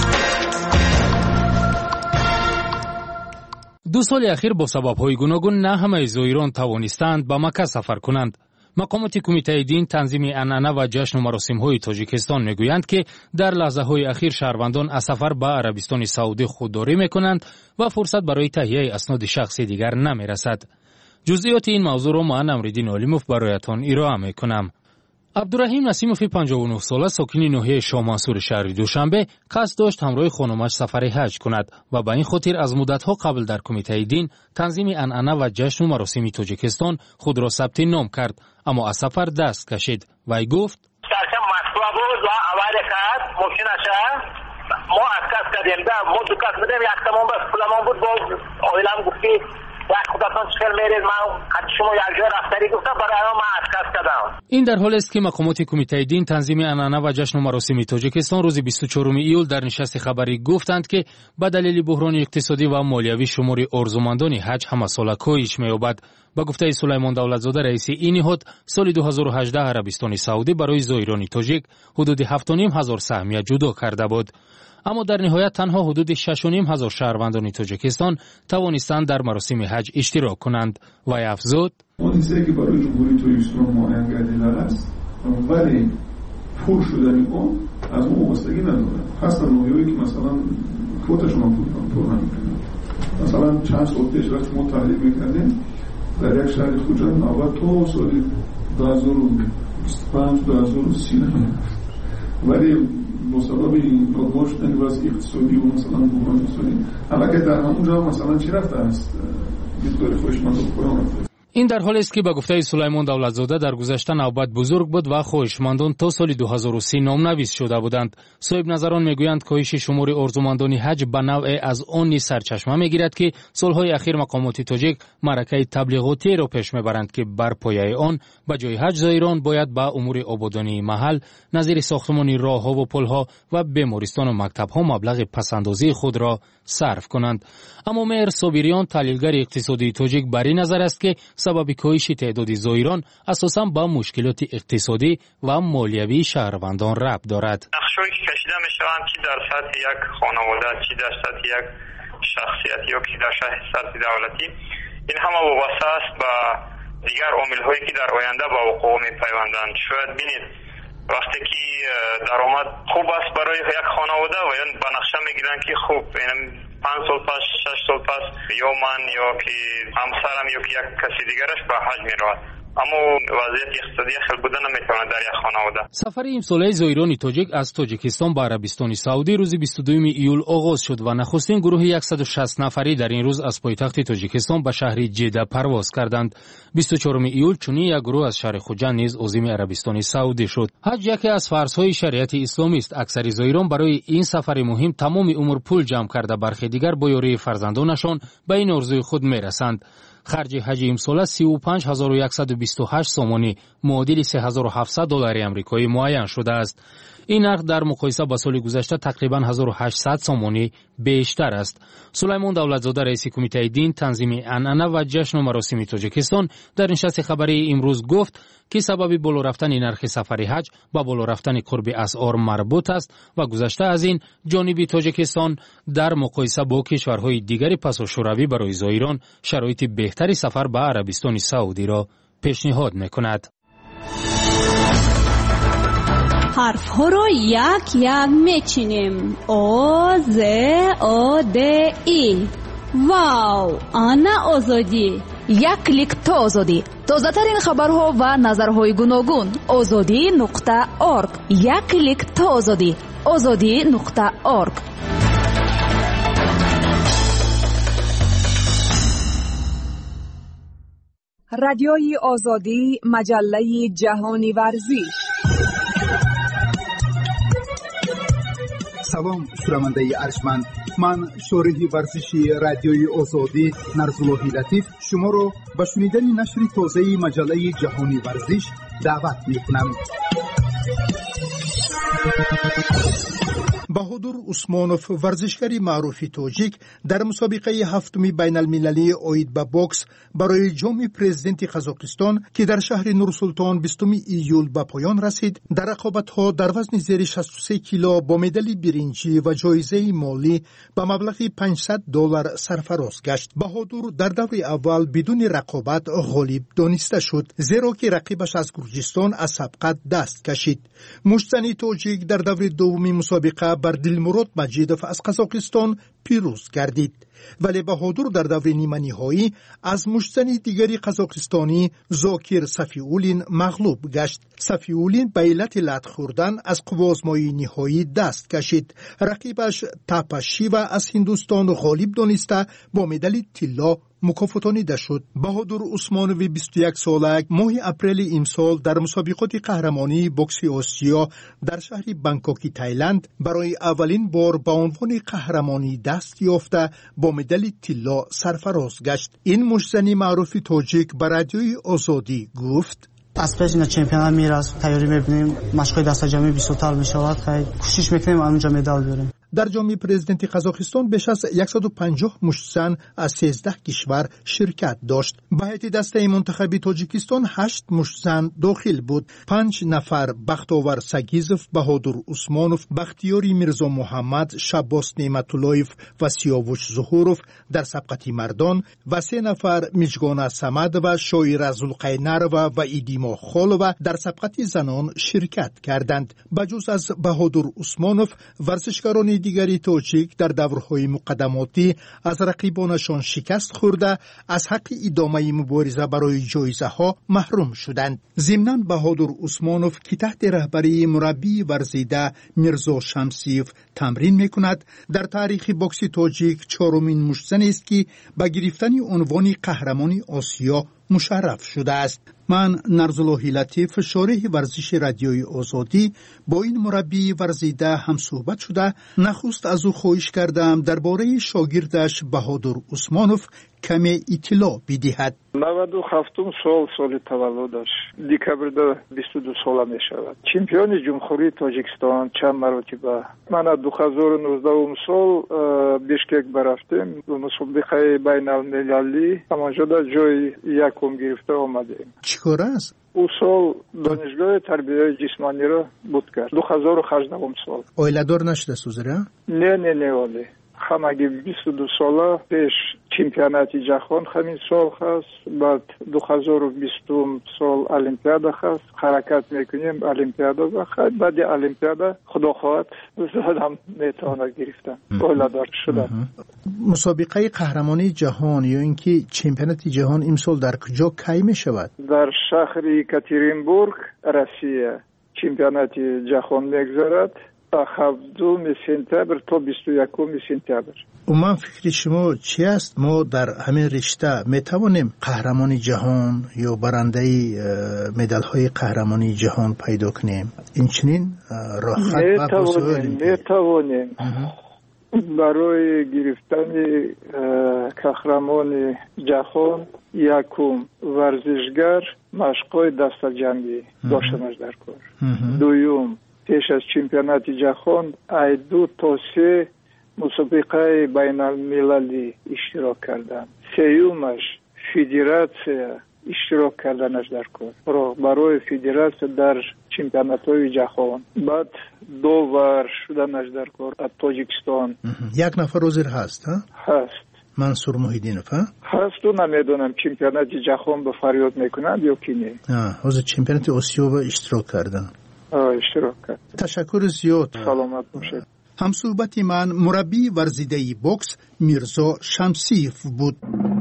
I: دو سال اخیر با سبب‌های گوناگون نه همه زائران توانستند به مکه سفر کنند. مقامات کمیته دین تنظیم عنعنه و جشن و مراسم‌های تاجیکستان میگویند که در لحظه‌های اخیر شهروندان از سفر به عربستان سعودی خودداری میکنند و فرصت برای تهیه اسناد شخصی دیگر نمیرسد. جزئیات این موضوع را من امرالدین علیموف برایتان ارائه میکنم. عبدالرحیم نسیموف پنجاه و نه ساله ساکن ناحیه شاه منصور شهر دوشنبه قصد داشت همراه خانمش سفر حج کند و به این خاطر از مدت‌ها قبل در کمیته دین تنظیم عنعنه و جشن و مراسم تاجیکستان خود را ثبت نام کرد، اما از سفر دست کشید. وی گفت
K: سرچم مطبوع بود و اول کرد ممکنه ما از کس کردیم ده ما دو کس بدیم یک تمام بس پولمان بود با آیلم گفتی یک خودتان چکل میرید من حتی شما یک جای رفتری گفتم برای ما از کس کردم.
I: این در حال است که مقامات کمیته دین تنظیم عنعنه و جشن و مراسم تاجیکستان روز بیست و چهارم ایول در نشست خبری گفتند که به دلیل بحران اقتصادی و مالیوی شمار آرزومندان حج همه ساله کاهش می‌یابد. با گفته سلیمان دولتزاده رئیس این نهاد سال دو هزار و هجده عربستان سعودی برای زائران تاجیک حدود هفت و نیم هزار سهمیه جدا کرده بود. اما در نهایت تنها حدود شش و نیم هزار شهروندان تاجیکستان توانستند در مراسم حج اشتراک کنند. و افزود
L: اون چیزی که برای جمهوری توریستان معین است ولی پول شدن اون از اون وابستگی نداره. هستن نوعی که مثلا کوتاشون هم پول نمیکنن. مثلا چند سال پیش وقتی ما تحلیل میکردیم در یک شهر خوجا نوبت تو سالی دو هزار و بیست و پنج دو هزار و سی ولی مسبب این پادماش شدن وضع اقتصادی و مثلا بحران اقتصادی حالا که در همونجا مثلا چی رفته است دیدگاه خوشمند و خودم رفته.
I: این در حالی است که به گفته سلیمان دولتزاده در گذشته نوبت بزرگ بود و خواهشمندان تا سال دو هزار و سی نامنویس شده بودند. صاحب نظران میگویند کاهش شمار آرزومندان حج به نوع از آن نیز سرچشمه میگیرد که سالهای اخیر مقامات تاجیک معرکه تبلیغاتی را پیش میبرند که بر پایه آن به جای حج زائران باید به امور آبادانی محل نظیر ساختمان راهها و پلها و بیمارستان و مکتبها مبلغ پسندازی خود را صرف کنند. اما مهر صابریان تحلیلگر اقتصادی تاجیک بر این نظر است که سبب کاهش تعداد زائران اساساً با مشکلات اقتصادی و مالیوی شهروندان ربط دارد.
Y: نقشه‌ای که کشیده می‌شوند چی در سطح یک خانواده چی در سطح یک شخصیت یا که در سطح دولتی این همه وابسته است به دیگر عامل‌هایی که در آینده با وقوع می‌پیوندند. شاید ببینید وقتی که درآمد خوب است برای یک خانواده و یعنی به نقشه میگیرن که خوب یعنی پنج سال پس شش سال پس یا من یا که همسرم یا که یک کسی دیگرش به حج میرود اما وضعیت اقتصادی خیلی بوده نمیتواند در یک خانواده.
I: سفر امساله زائران تاجیک از تاجیکستان به عربستان سعودی روز بیست و دو ایول آغاز شد و نخستین گروه صد و شصت نفری در این روز از پایتخت تاجیکستان به شهر جده پرواز کردند. بیست و چهارم ایول چنین یک گروه از شهر خوجند نیز عازم عربستان سعودی شد. حج یکی از فرض‌های شریعت اسلامی است. اکثر زائران برای این سفر مهم تمام عمر پول جمع کرده برخی دیگر با یاری فرزندانشان به این آرزوی خود میرسند. خرج حج امسال سی و پنج هزار و صد و بیست و هشت سومانی معادل سه هزار و هفتصد دلار آمریکایی معین شده است. این نرخ در مقایسه با سال گذشته تقریبا هزار و هشتصد سومانی بیشتر است. سلیمان دولتزاده رئیس کمیته دین، تنظیم عنعنه و جشن و مراسم تاجیکستان در نشست خبری امروز گفت که سبب بالا رفتن نرخ سفر حج با بالا رفتن قرب اسعار مربوط است و گذشته از این جانب تاجیکستان در مقایسه با کشورهای دیگر پس شوروی برای زائران شرایط بهتری سفر به عربستان سعودی را پیشنهاد می‌کند.
B: حرف ها رو یک یک میچینیم. او ز او د ای. واو، آنا آزادی. یک کلیک تا آزادی. تازه ترین خبرها و نظرهای گوناگون. آزادی نقطه ارگ. یک کلیک تا آزادی. آزادی نقطه ارگ.
M: رادیوی آزادی، مجله جهانی ورزش.
N: سلام شنونده ارجمند، من شارح ورزشی رادیوی آزادی نرزالله لطیف شما رو به شنیدن نشر تازه مجله جهانی ورزش دعوت می‌کنم. بهادر عثمانوف ورزشکاری معروف تاجیک در مسابقه هفتم بین المللی عاید به بوکس برای جام پرزیدنت قزاقستان که در شهر نورسلطان بیستم ایول به پایان رسید، در رقابت‌ها در وزن زیر شصت و سه کیلو با مدال برنجی و جایزه مالی به مبلغ پانصد دلار سرفراز گشت. بهادر در دور اول بدون رقابت غالب دانسته شد، زیرا که رقیبش از گرجستان از سبقت دست کشید. مشتزن تاجیک در دور دوم مسابقه بر دلمراد مجیدوف از قزاقستان پیروز گردید، ولی بهادر در دور نیمه نهایی از مشتزن دیگری قزاقستانی زاکیر صفیولین مغلوب گشت. صفیولین به علت لت خوردن از قوازمایی نهایی دست کشید. رقیبش تاپاشیوا از هندوستان غالب دانسته با مدال طلا مکافاتانیده شد. بهادر عثمانوی بیست و یک ساله ماه اپریل امسال در مسابقات قهرمانی بوکس آسیا در شهر بانکوک تایلند برای اولین بار به عنوان قهرمانی دست یافته با مدال طلا سرفراز گشت. این مشتزن معروف تاجیک به رادیوی آزادی گفت:
O: از پیش این چمپیونات میراث تیاری می‌بینیم، مشق‌های دست جمعی بیست تا میشود، خیلی کوشش می‌کنیم اونجا مدال بیاریم.
N: در جام پرزیدنت قزاقستان بیش از صد و پنجاه مشتزن از سیزده کشور شرکت داشت. به هیئت دسته منتخب تاجیکستان هشت مشتزن داخل بود. پنج نفر بختاور سگیزوف، بهادر عثمانوف، بختیاری میرزا محمد، شباس نعمت‌اللهیف و سیاوش ظهوروف در سبقت مردان و سه نفر میجگان صمد و شاعره زلقینروا و ایدیما خالوا در سبقت زنان شرکت کردند. بجز از بهادر عثمانوف، ورزشکاران دیگری تاجیک در دورهای مقدماتی از رقیبانشان شکست خورده از حق ادامه مبارزه برای جایزه ها محروم شدند. ضمناً بهادر عثمانوف که تحت رهبری مربی ورزیده میرزا شمسیف تمرین میکند، در تاریخ بوکس تاجیک چهارمین مشتزن است که به گرفتن عنوان قهرمانی آسیا مشرف شده است. من نرزالله لطیف شارح ورزش رادیوی آزادی با این مربی ورزیده هم صحبت شده. نخست از او خواهش کردم درباره شاگردش بهادر عثمانوف کمی اطلاع بدهد.
P: نود و هفتم سال سال تولدش دکبر بیست و دو ساله می شود. چمپیون جمهوری تاجیکستان چند مرتبه. من دو هزار و نوزده سال بیشکک برفتیم و مسابقه بین المللی همانجا جای یکم گرفته آمدیم.
N: چیکار است؟
P: او سال دانشگاه تربیت جسمانی را بود کرد. دو هزار و هجده سال.
N: اویله دار نشده سوزره؟
P: نه نه نه ولی. همگی بیست و دو ساله پیش چمپیونات جهان همین سال هست، بعد دو هزار و بیست سال المپیادا هست، حرکت میکنیم المپیادا و خیلی بعد المپیادا خدا خواهد زدم میتونه گرفتن اولادار شده.
N: مسابقه قهرمانی جهان یا اینکه چمپیونات جهان امسال در کجا کی می شود؟
P: در شهر یکاترینبورگ روسیه چمپیونات جهان میگذرد هفتم سپتامبر تا بیست و یکم سپتامبر.
N: من فکر شما چی است؟ ما در همین رشته می توانیم قهرمانی جهان یا برنده مدال های قهرمانی جهان پیدا کنیم؟ این چنین راحت
P: می توانیم می توانیم برای گرفتن قهرمان جهان یکم ورزشگر مشقای دستجمعی داشتنش در کار. دوم پیش از چمپیونات جهان ای دو تا سه مسابقه بین المللی اشتراک کردن. سیومش فدراسیا اشتراک کردنش در کار برای فدراسیا در چمپیونات های جهان. بعد داور شدنش در کار از تاجیکستان.
N: یک نفر عضو هست ها؟
P: هست.
N: منصور محیدینов ها؟
P: هست و نمیدونم چمپیونات جهان به فریاد میکنند یا کی نه.
N: آه عضو چمپیونات آسیا به اشتراک کردن.
P: آه اشتراک کرد.
N: تشکر زیاد.
P: سلامت باشید.
N: همصحبت من مربی ورزیده بوکس میرزا شمسیف بود.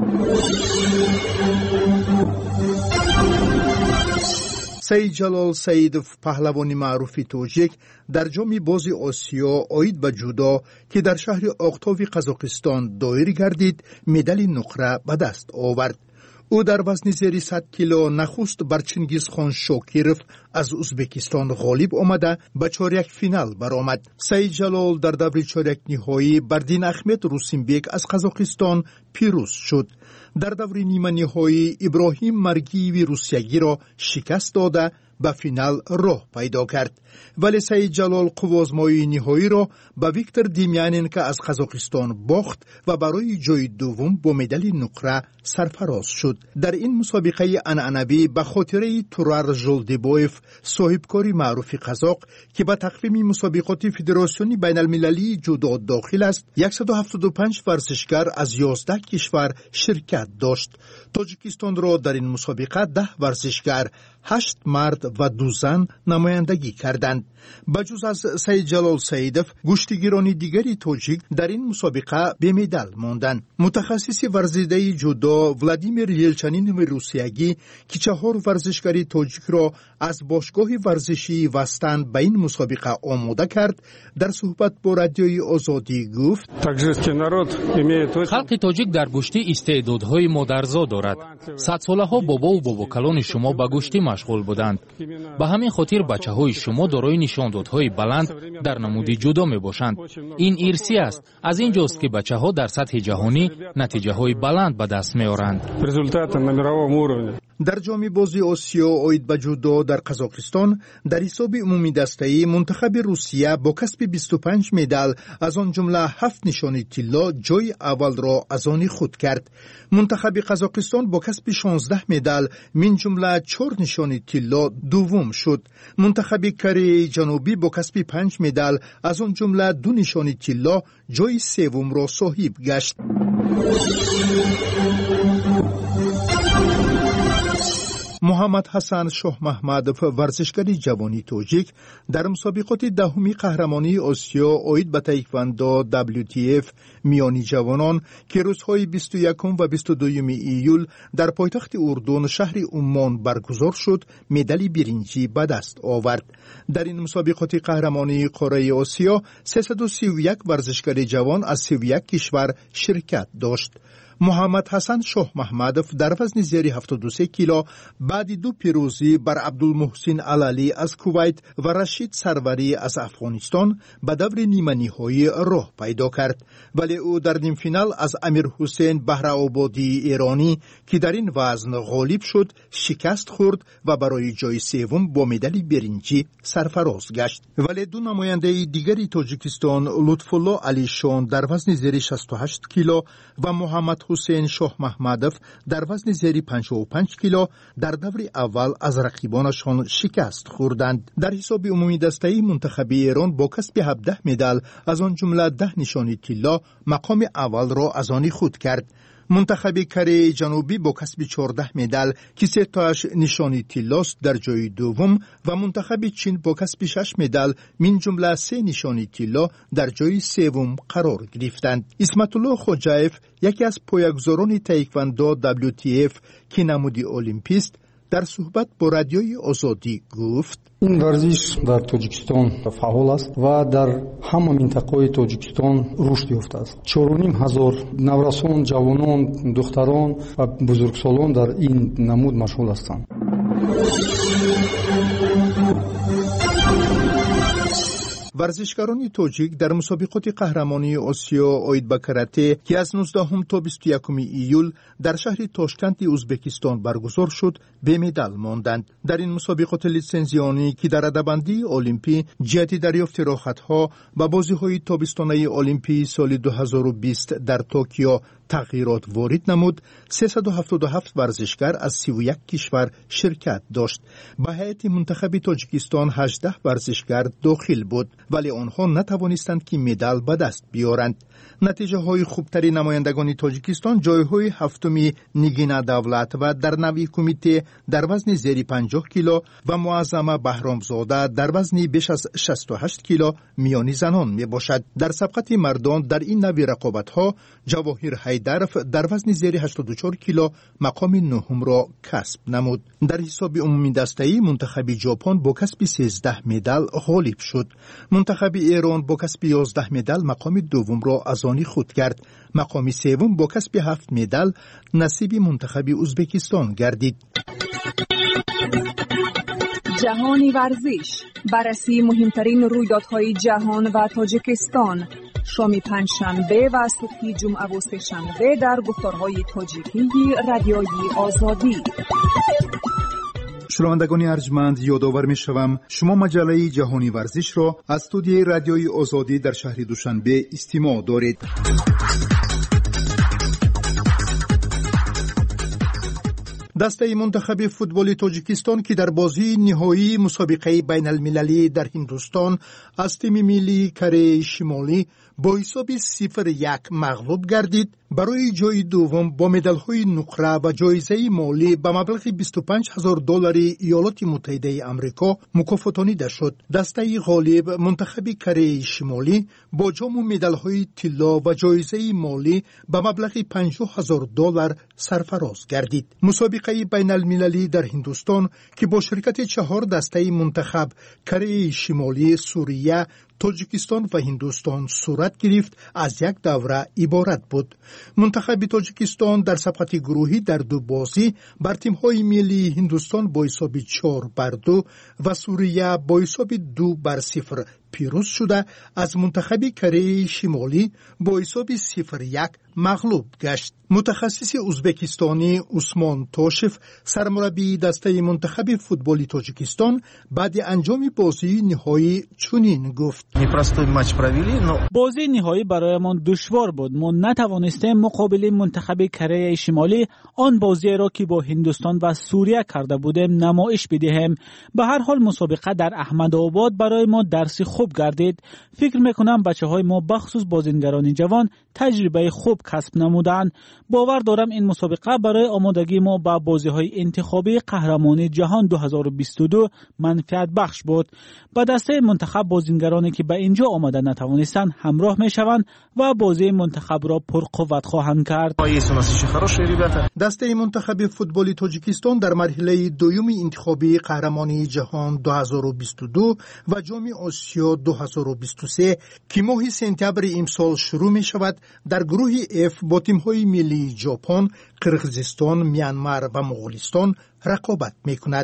N: سید جلال سیدов پهلوانی معروف توجیک در جام باز آسیا آید به جودو که در شهر اقتاو قزاقستان دایر گردید مدال نقره به دست آورد. او در وزن زیر صد کیلو نخست بر چنگیزخان شاکیرов از ازبکستان غالب آمده به چهارک فینال برآمد. سید جلال در دور چهارک نهایی بر دین احمد روسینبک از قزاقستان پیروز شد. در دور نیمه نهایی ابراهیم مرگیوی روسیگی را شکست داده به فینال راه پیدا کرد. ولی سید جلال قوازمایی نهایی را به ویکتور دیمیاننکو از قزاقستان باخت و برای جای دوم با مدال نقره سرفراز شد. در این مسابقه عنعنوی به خاطره تورار ژولدیبایف صاحبکاری معروف قزاق که به تقویم مسابقات فدراسیون بین المللی جودو داخل است، صد و هفتاد و پنج ورزشگر از یازده کشور شرکت داشت. تاجیکستان را در این مسابقه ده ورزشگر، هشت مرد و دو زن نمایندگی کردند. بجز از سید جلال سیدов گشتیگیران دیگری تاجیک در این مسابقه به مدال ماندند. متخصص ورزیده جودو ولادیمیر یلچنینوف روسیگی که چهار ورزشکاری تاجیک را از باشگاه ورزشی وستن به این مسابقه آماده کرد، در صحبت با رادیوی آزادی گفت:
I: خلق تاجیک در گشتی استعدادهای مادرزا دارد. صد ساله ها بابا و باباکلان شما به گشتی مشغول بودند. به همین خاطر بچه های شما دارای نشاندادهای بلند در نمود جودو می باشند. این ارثی است. از این جاست که بچه ها در سطح جهانی نتیجه های بلند به دست می آورند.
N: در جام بازی آسیا آید به جودو در قزاقستان در حساب عمومی دسته‌ای منتخب روسیه با کسب بیست و پنج مدال از آن جمله هفت نشانی طلا جای اول را از آن خود کرد. منتخب قزاقستان با کسب شانزده مدال من جمله چهار نشانی طلا دوم شد. منتخب کره جنوبی با کسب پنج مدال از آن جمله دو نشانی طلا جای سوم را صاحب گشت. محمد حسن شاه محمدov ورزشکار جوانی تاجیک در مسابقات دهمی قهرمانی آسیا آید به تایکواندو دبلیو تی اف میانی جوانان که روزهای بیست و یکم و بیست و دوم ایول در پایتخت اردن شهر عمان برگزار شد، مدال برنجی به دست آورد. در این مسابقات قهرمانی قاره آسیا سیصد و سی و یک ورزشکار جوان از سی و یک کشور شرکت داشت. محمد حسن شاه محمدov در وزن زیر هفتاد و سه کیلو بعد دو پیروزی بر عبدالمحسن علالی از کویت و رشید سروری از افغانستان به دور نیمه نهایی راه پیدا کرد، ولی او در نیم فینال از امیر حسین بهرآبادی ایرانی که در این وزن غالب شد شکست خورد و برای جای سوم با مدال برنجی سرفراز گشت. ولی دو نماینده دیگری تاجیکستان لطفالله علیشان در وزن زیر شصت و هشت کیلو و محمد حسین شاه محمدov در وزن زیر پنجاه و پنج کیلو در دور اول از رقیبانشان شکست خوردند. در حساب عمومی دسته منتخب ایران با کسب هفده مدال از آن جمله ده نشانی طلا مقام اول را از آن خود کرد. منتخب کره جنوبی با کسب چهارده مدال که سه تاش نشانی طلاست در جای دوم و منتخب چین با کسب شش مدال من جمله سه نشانی طلا در جای سوم قرار گرفتند. اسمت الله خوجایف یکی از پایه‌گذاران تایکواندو دبلیو تی اف که نمودی المپیست در صحبت با رادیوی آزادی گفت:
C: این ورزش در تاجیکستان فعال است و در همه منطقه تاجیکستان رشد یافته است. چهار و نیم هزار نورسان، جوانان، دختران و بزرگسالان در این نمود مشغول هستند.
N: ورزشکاران تاجیک در مسابقات قهرمانی آسیا اوید با کراته که از نوزدهم تا بیست و یکم ایول در شهر تاشکند ازبکستان برگزار شد به مدال ماندند. در این مسابقات لیسنزیانی که در رده‌بندی المپی جهت دریافت راحت‌ها و بازی‌های تابستانه المپی سال دو هزار و بیست در توکیو تغییرات وارد نمود، سیصد و هفتاد و هفت ورزشکار از سی و یک کشور شرکت داشت. به هیئت منتخب تاجیکستان هجده ورزشکار داخل بود، ولی آنها نتوانستند که مدال به دست بیارند. نتیجه های خوبتری نمایندگان تاجیکستان جایهای هفتمی نگین دولت و در نوی کمیته در وزن زیر پنجاه کیلو و معظمه بهرامزاده در وزن بیش از شصت و هشت کیلو میانی زنان می باشد. در سبقت مردان در این نوی رقابت ها جواهر حیدرف در وزن زیر هشتاد و چهار کیلو مقام نهم را کسب نمود. در حساب عمومی دسته‌ای منتخب ژاپن با کسب سیزده مدال غالب شد. منتخب ایران با کسب یازده مدال مقام دوم را از آن خود کرد. مقام سوم با کسب هفت مدال نصیب منتخب ازبکستان گردید.
M: جهانی ورزش، بررسی مهمترین رویدادهای جهان و تاجیکستان، شام پنجشنبه و صبح جمعه و سه‌شنبه در گفتارهای تاجیکی رادیوی آزادی.
N: شنوندگان ارجمند، یادآور می‌شوم شما مجله جهانی ورزش را از استودیوی رادیوی آزادی در شهر دوشنبه استماع دارید. دسته منتخب فوتبال تاجیکستان که در بازی نهایی مسابقه بین المللی در هندوستان از تیم ملی کره شمالی با حساب صفر یک مغلوب گردید، برای جای دوم با مدال‌های نقره و جایزه مالی به مبلغ بیست و پنج هزار دلار ایالات متحده آمریکا مکافاتانیده شد. دسته غالب منتخب کره شمالی با جام و مدال‌های طلا و جایزه مالی به مبلغ پنجاه هزار دلار سرفراز گردید. مسابقه بین المللی در هندوستان که با شرکت چهار دسته منتخب کره شمالی، سوریه، تاجیکستان و هندوستان صورت گرفت از یک دوره عبارت بود. منتخب تاجیکستان در سبقت گروهی در دو بازی بر تیم‌های ملی هندوستان با حساب چهار بر دو و سوریه با حساب دو بر صفر پیروز شده از منتخب کره شمالی با حساب صفر یک مغلوب گشت. متخصص ازبکستانی عثمان توشف، سرمربی دسته منتخب فوتبال تاجیکستان، بعد انجام بازی نهایی چنین گفت:
U: بازی نهایی برایمان دشوار بود. ما نتوانستیم مقابل منتخب کره شمالی آن بازی را که با هندوستان و سوریه کرده بودیم نمایش بدهیم. به هر حال مسابقه در احمدآباد برای ما درس خوب گردید. فکر میکنم بچه های ما بخصوص بازیگران جوان تجربه خوب کسب نمودند. باور دارم این مسابقه برای آمادگی ما به بازی های انتخابی قهرمانی جهان دو هزار و بیست و دو منفعت بخش بود. با دسته منتخب بازیگرانی که به اینجا آمده نتوانستند همراه میشوند و بازی منتخب را پرقوت خواهند کرد.
N: دسته منتخب فوتبال تاجیکستان در مرحله دوم انتخابی قهرمانی جهان دو هزار و بیست و دو و جام آسیا دو هزار و بیست و سه که ماه سپتامبر امسال شروع می شود در گروه اف با تیم‌های ملی ژاپن، قرقیزستان، میانمار و مغولستان رقابت می کند.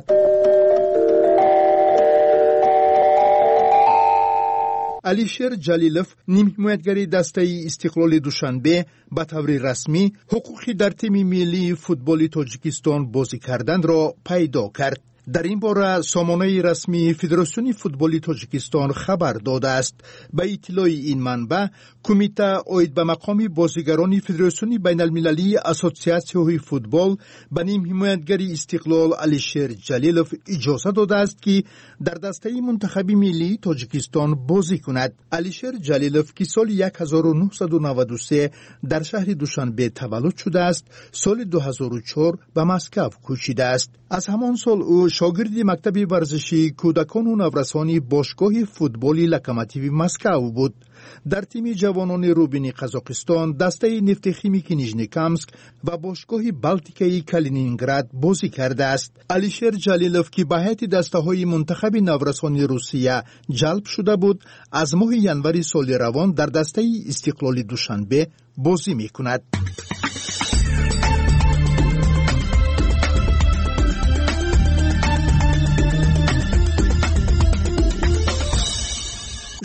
N: علیشیر جلیلوف، نیم حمایتگر دسته استقلال دوشنبه، به طور رسمی حقوقی در تیم ملی فوتبال تاجیکستان بازی کردن را پیدا کرد. در این باره سامانه رسمی فدراسیون فوتبال تاجیکستان خبر داده است. به اطلاع این منبع، کمیته اوید به مقام بازیگران فدراسیون بین المللی اسوسیاسیون فوتبال به نیم حمایتگر استقلال علیشیر جلیلوف اجازه داده است که در دسته منتخب ملی تاجیکستان بازی کند. علیشیر جلیلوف که سال هزار و نهصد و نود و سه در شهر دوشنبه تولد شده است، سال دو هزار و چهار به مسکو کوچیده است. از همان سال او شاگرد مکتب ورزشی کودکان و نورسان باشگاه فوتبال لوکوموتیو مسکو بود. در تیم جوانان روبین قزاقستان، دسته نفت خیمیکی نیژنیکامسک و باشگاه بالتیکی کالینینگراد بازی کرده است. علیشیر جلیلوف که به هیئت دسته‌های منتخب نورسان روسیه جلب شده بود، از ماه ژانویه سال روان در دسته استقلال دوشنبه بازی می‌کند.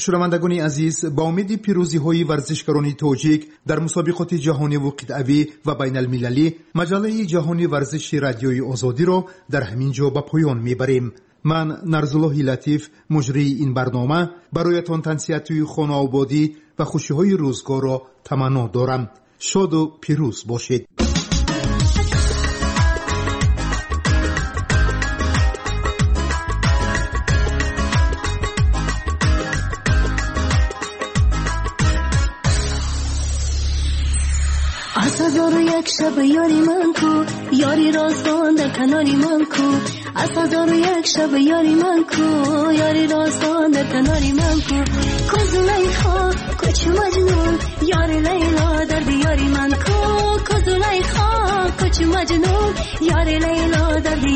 N: شنوندگان عزیز، با امید پیروزی های ورزشکاران تاجیک در مسابقات جهانی و قطعوی و بین المللی، مجله جهانی ورزش رادیوی آزادی را در همین جا به پایان میبریم. من نرزالله لطیف مجری این برنامه برایتان تنسیتی خانه آبادی و خوشی های روزگار را تمنا دارم. شاد و پیروز باشید.
B: از هزار و یک شب یاری من کو، یاری راستان در کناری من کو. از هزار و یک شب یاری من کو، یاری راستان در کناری من کو. کو زلیخا کوچ مجنون، یاری لیلا در دیاری من کو. کو زلیخا کوچ مجنون، یاری لیلا در دیاری